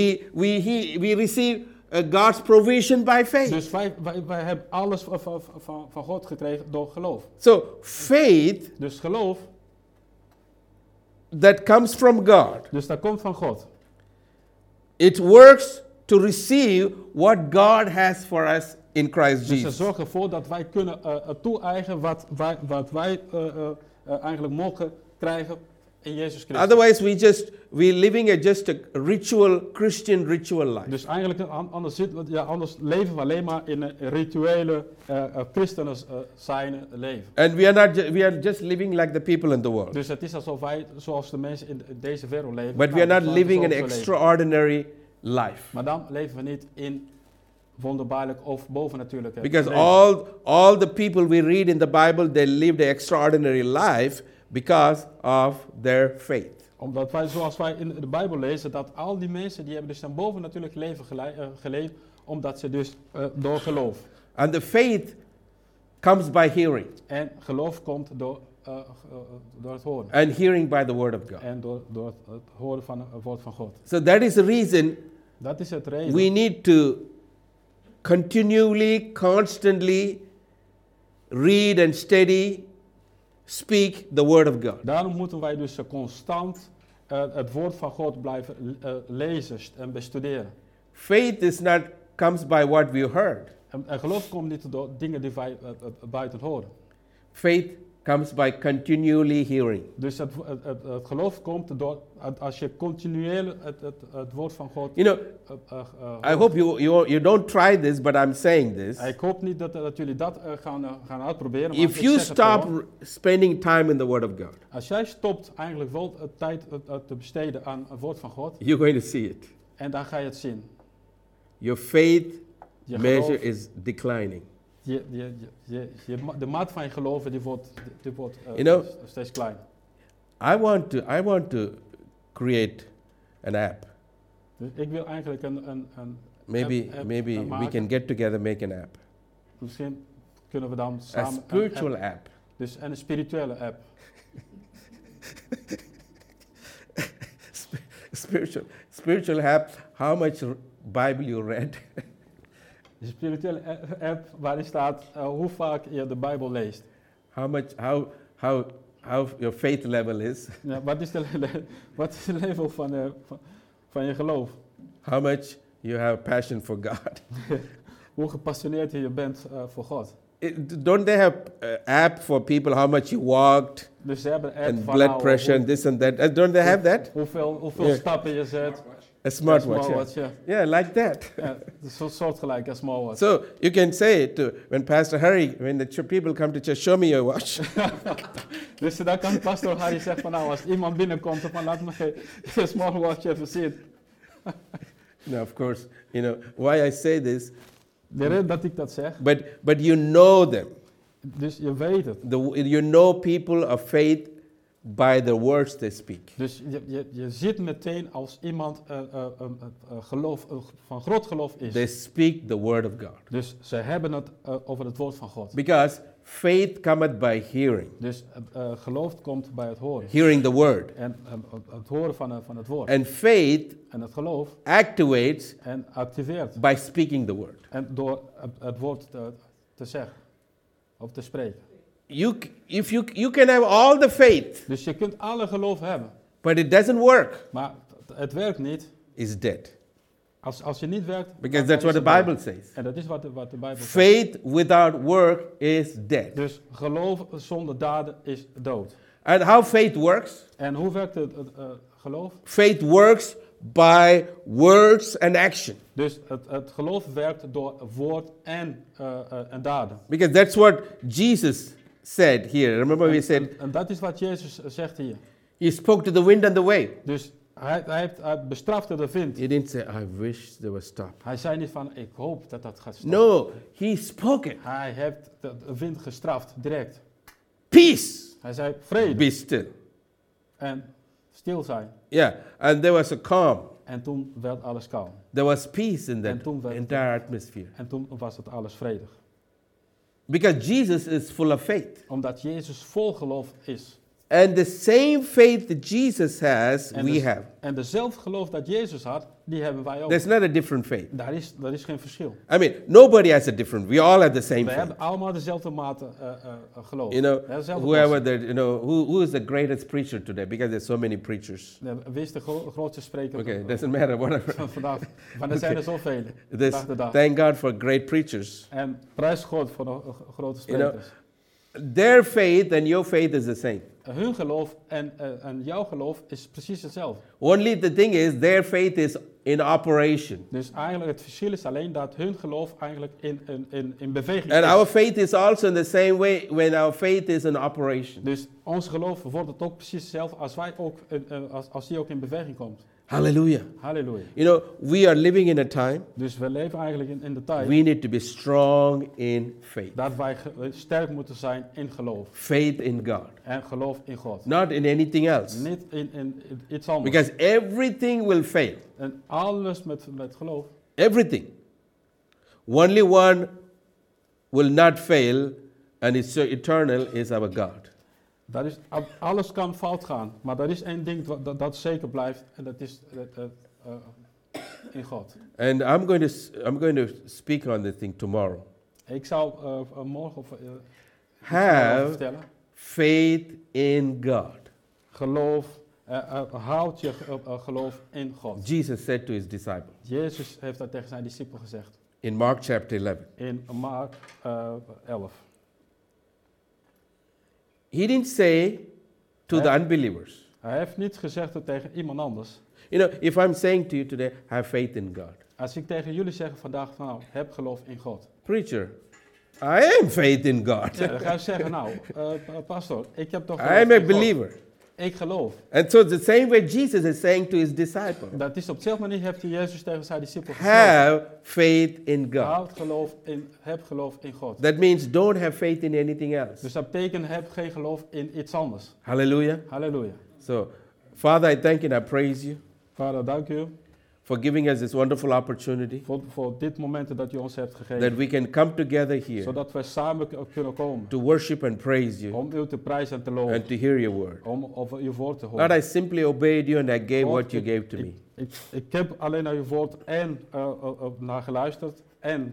We receive God's provision by faith. Dus wij hebben alles van God gekregen door geloof. So faith. Dus geloof. That comes from God. Dus dat komt van God. It works to receive what God has for us in Christ Jesus. Dus ze zorgen ervoor dat wij kunnen toe-eigenen wat wij eigenlijk mogen krijgen in Jezus Christus. Otherwise, we're living just a ritual, Christian ritual life. Dus eigenlijk anders leven we alleen maar in een rituele christenen zijn leven. And we are just living like the people in the world. Dus het is alsof wij zoals de mensen in deze wereld leven. But we are not living an extraordinary life. Maar dan leven we niet in wonderbaarlijk of bovennatuurlijk. Because all the people we read in the Bible, they lived an extraordinary life because of their faith. Omdat wij, zoals wij in de Bijbel lezen, dat al die mensen die hebben dus een bovennatuurlijk leven geleefd, omdat ze dus door geloof. And the faith comes by hearing. En geloof komt door het horen. And hearing by the word of God. En door het horen van het woord van God. So that is the reason Dat is het reden. we need to continually, constantly read and study, speak the word of God. Daarom moeten wij dus constant het woord van God blijven lezen en bestuderen. Faith comes by what we heard. En geloof komt niet door dingen die wij buiten horen. Faith comes by continually hearing. Dus het geloof komt door als je continueel het woord van God. You know, I hope you don't try this, but I'm saying this. Ik hoop niet dat jullie dat gaan uitproberen. Maar If you stop spending time in the Word of God, als jij stopt eigenlijk wel tijd te besteden aan het woord van God, you're going to see it. En dan ga je het zien. Your faith Je measure geloof, is declining. de maat van je geloof die wordt steeds kleiner. I want to create an app. Dus ik wil eigenlijk een Maybe we maken. can get together, make an app. Misschien kunnen we dan A samen spiritual app. Dus een spirituele app. Spiritual app. How much Bible you read? Een spirituele app waarin staat hoe vaak je de Bijbel leest. How your faith level is. Ja, wat is het level van je geloof? How much you have passion for God. Hoe gepassioneerd je bent voor God. Don't they have app for people how much you walked? Dus ze hebben een app and van blood pressure and this and that. Don't they have that? Hoeveel Yeah. stappen je zet. A smartwatch. Smartwatch, Yeah. yeah. Yeah, like that. Ja, zo'n soortgelijk als smartwatch. So you can say to when Pastor Harry, when the people come to church, show me your watch. Dus dan kan pastor Harry zeggen van nou, als iemand binnenkomt, van laat me je smartwatch even zien. Now, of course, why I say this. De reden dat ik dat zeg. But you know them. Dus je weet het. You know people of faith by the words they speak. Dus je ziet meteen als iemand van groot geloof is. They speak the word of God. Dus ze hebben het over het woord van God. Because faith cometh by hearing. Dus geloof komt bij het horen. Hearing the word. En het horen van het woord. And faith En het geloof activates en activeert. by speaking the word. En door het woord te zeggen. Of te spreken. You can have all the faith, Dus je kunt alle geloof hebben. but it doesn't work. Maar het werkt niet. It's dead. Als je niet werkt. Because dan that's what is the het Bible dood. says. En dat is wat de Bijbel zegt. Faith without work is dead. Dus geloof zonder daden is dood. And how faith works? En hoe werkt het geloof? Faith works by words and action. Dus het geloof werkt door woord en daden. Because that's what Jesus said here. Remember we said En dat is wat Jezus zegt hier. he spoke to the wind and the wave. Dus hij bestrafte de wind. He didn't say, I wish they would stop. Hij zei niet van, ik hoop dat dat gaat stoppen. No, he spoke it. Hij heeft de wind gestraft, direct. Peace, Hij zei, vrede. be still. En stil zijn. Yeah, and there was a calm. En toen werd alles kalm. There was peace in that En toen werd- entire atmosphere. En toen was het alles vredig. Because Jesus is full of faith. Omdat Jezus vol geloof is. And the same faith that Jesus has, En we have. En dezelfde geloof dat Jezus had, die hebben wij ook. There's not a different faith. Daar is geen verschil. I mean, nobody has a different. We all have the same We faith. hebben allemaal dezelfde mate geloof. You know, Dezelfde whoever passie. who is the greatest preacher today? Because there's so many preachers. Wie is de grootste spreker Okay, it doesn't matter whatever. van vandaag? Maar er zijn er zoveel. Vandaag de dag. Thank God for great preachers. En prijs God voor de grote You know, sprekers. their faith and your faith is the same. hun geloof en jouw geloof is precies hetzelfde. Only the thing is, their faith is in operation. Dus eigenlijk het verschil is alleen dat hun geloof eigenlijk in beweging And is. our faith is also in the same way when our faith is in operation. Dus ons geloof wordt het ook precies hetzelfde als wij ook als die ook in beweging komt. Hallelujah. Halleluja. You know, we are living in a time Dus we leven eigenlijk in de tijd we need to be strong in faith. dat wij sterk moeten zijn in geloof. Faith in God. En geloof in God. Not in anything else. Niet in iets anders. Because everything will fail. En alles met geloof. Everything. Only one will not fail, and it's eternal, is our God. Alles kan fout gaan, maar er is één ding dat zeker blijft en dat is in God. And I'm going to speak on this thing tomorrow. Ik zou morgen Have vertellen. faith in God. Geloof, houd je geloof in God. Jesus said to his disciples Jezus heeft dat tegen zijn discipelen gezegd. in Mark chapter 11. In Mark 11. He didn't say to the unbelievers. Hij heeft niet gezegd het tegen iemand anders. You know, if I'm saying to you today, have faith in God. Als ik tegen jullie zeg vandaag, nou, heb geloof in God. Preacher, I am faith in God. Ja, dan ga je zeggen, nou, pastor, ik heb toch I geloof am a in God. believer. Ik geloof. And so the same way Jesus is saying to his disciples, Dat is op dezelfde manier heeft Jezus tegen zijn discipelen gezegd. have faith in God. Heb geloof in God. That means don't have faith in anything else. Dus dat betekent heb geen geloof in iets anders. Hallelujah. Halleluja. So, Father, I thank you and I praise you Vader, dank u for giving us this wonderful opportunity voor dit moment dat u ons hebt that gegeven. we can come together here Zodat we samen kunnen komen. to worship and praise you Om u te prijzen en te loven. and to hear your word. Om over uw woord te Lord, horen. I simply obeyed you and I gave God, what you gave to me. Ik heb alleen naar uw woord en naar geluisterd. En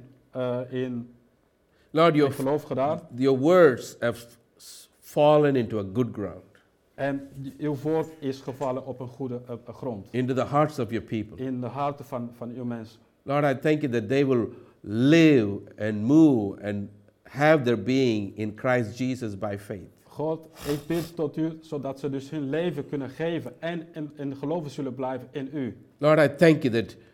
in Lord, geloof gedaan. your words have fallen into a good ground, En uw woord is gevallen op een goede grond. into the hearts of your people. In de harten van uw mensen. Lord, I thank you that they will live and move and have their being in Christ Jesus by faith. God, ik bid tot u, zodat ze dus hun leven kunnen geven en in geloven zullen blijven in u. Lord, I thank you that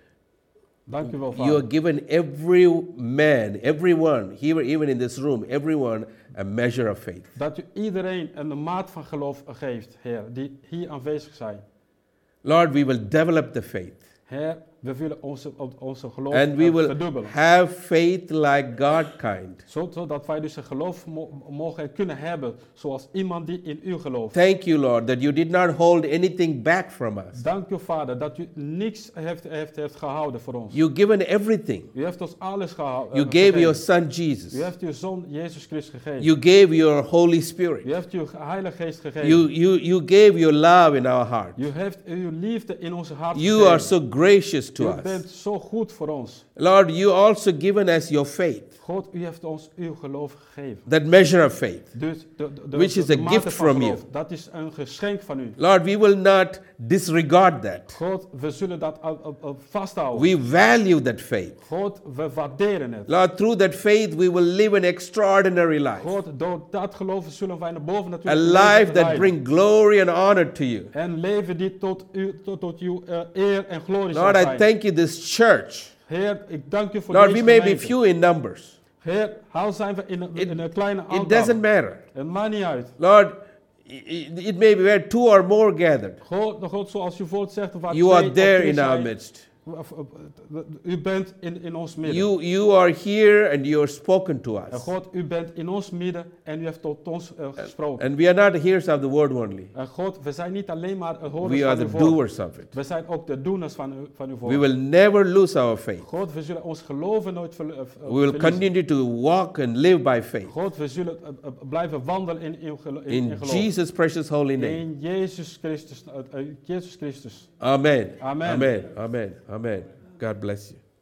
Dank u wel, you have Vader. given every man, everyone, here, even in this room, everyone a measure of faith. Dat u iedereen een maat van geloof geeft, Heer, die hier aanwezig zijn. Lord, we will develop the faith. Heer, we willen onze geloof And we will verdubbelen. have faith like God kind. Zodat wij dus een geloof mogen kunnen hebben, zoals iemand die in u gelooft. Thank you, Lord, that you did not hold anything back from us. Dank u, Vader, dat u niks heeft gehouden voor ons. You've given everything. U heeft ons alles gehouden. You gave your son Jesus. U heeft uw zoon Jezus Christus gegeven. You gave your Holy Spirit. U heeft uw Heilige Geest gegeven. You gave your love in our heart. U heeft uw liefde in onze hart You gegeven. are so gracious to U us. bent zo goed voor ons. Lord, you also given us your faith, God, u heeft ons uw geloof gegeven. that measure of faith. Dus Which is de a mate gift van from geloof, you. dat is een geschenk van u. Lord, we will not disregard that. God, we zullen dat vasthouden. We value that faith. God, we waarderen het. Lord, through that faith, we will live an extraordinary life. God, door dat geloven zullen wij naar boven A natuurlijk life that brings glory and honor to you. en leven die tot uw eer en glorie zal Lord, I zijn. thank you, this church. Heer, ik dank u voor Lord, deze we may be gemeente. few in numbers. Heer, haal zijn we in een kleine aantal. It doesn't matter. Het maakt niet uit. Lord, it may be where two or more gathered. God, zoals uw woord zegt, waar You twee are of there drie in our zijn, midst. U bent in ons midden. You are here and you are spoken to En us. God, u bent in ons midden en u heeft tot ons gesproken. And we are not the hearers of the word only. En God, we zijn niet alleen maar horens We are van the uw woord. doers of it. We zijn ook de doeners van uw woord. We will never lose our faith. God, we zullen ons geloven nooit We will verliezen. continue to walk and live by faith. God, we zullen blijven wandelen in In geloof. Jesus' precious holy name. In Jezus Christus. Jezus Christus. Amen. Amen. Amen. Amen. Amen. God bless you.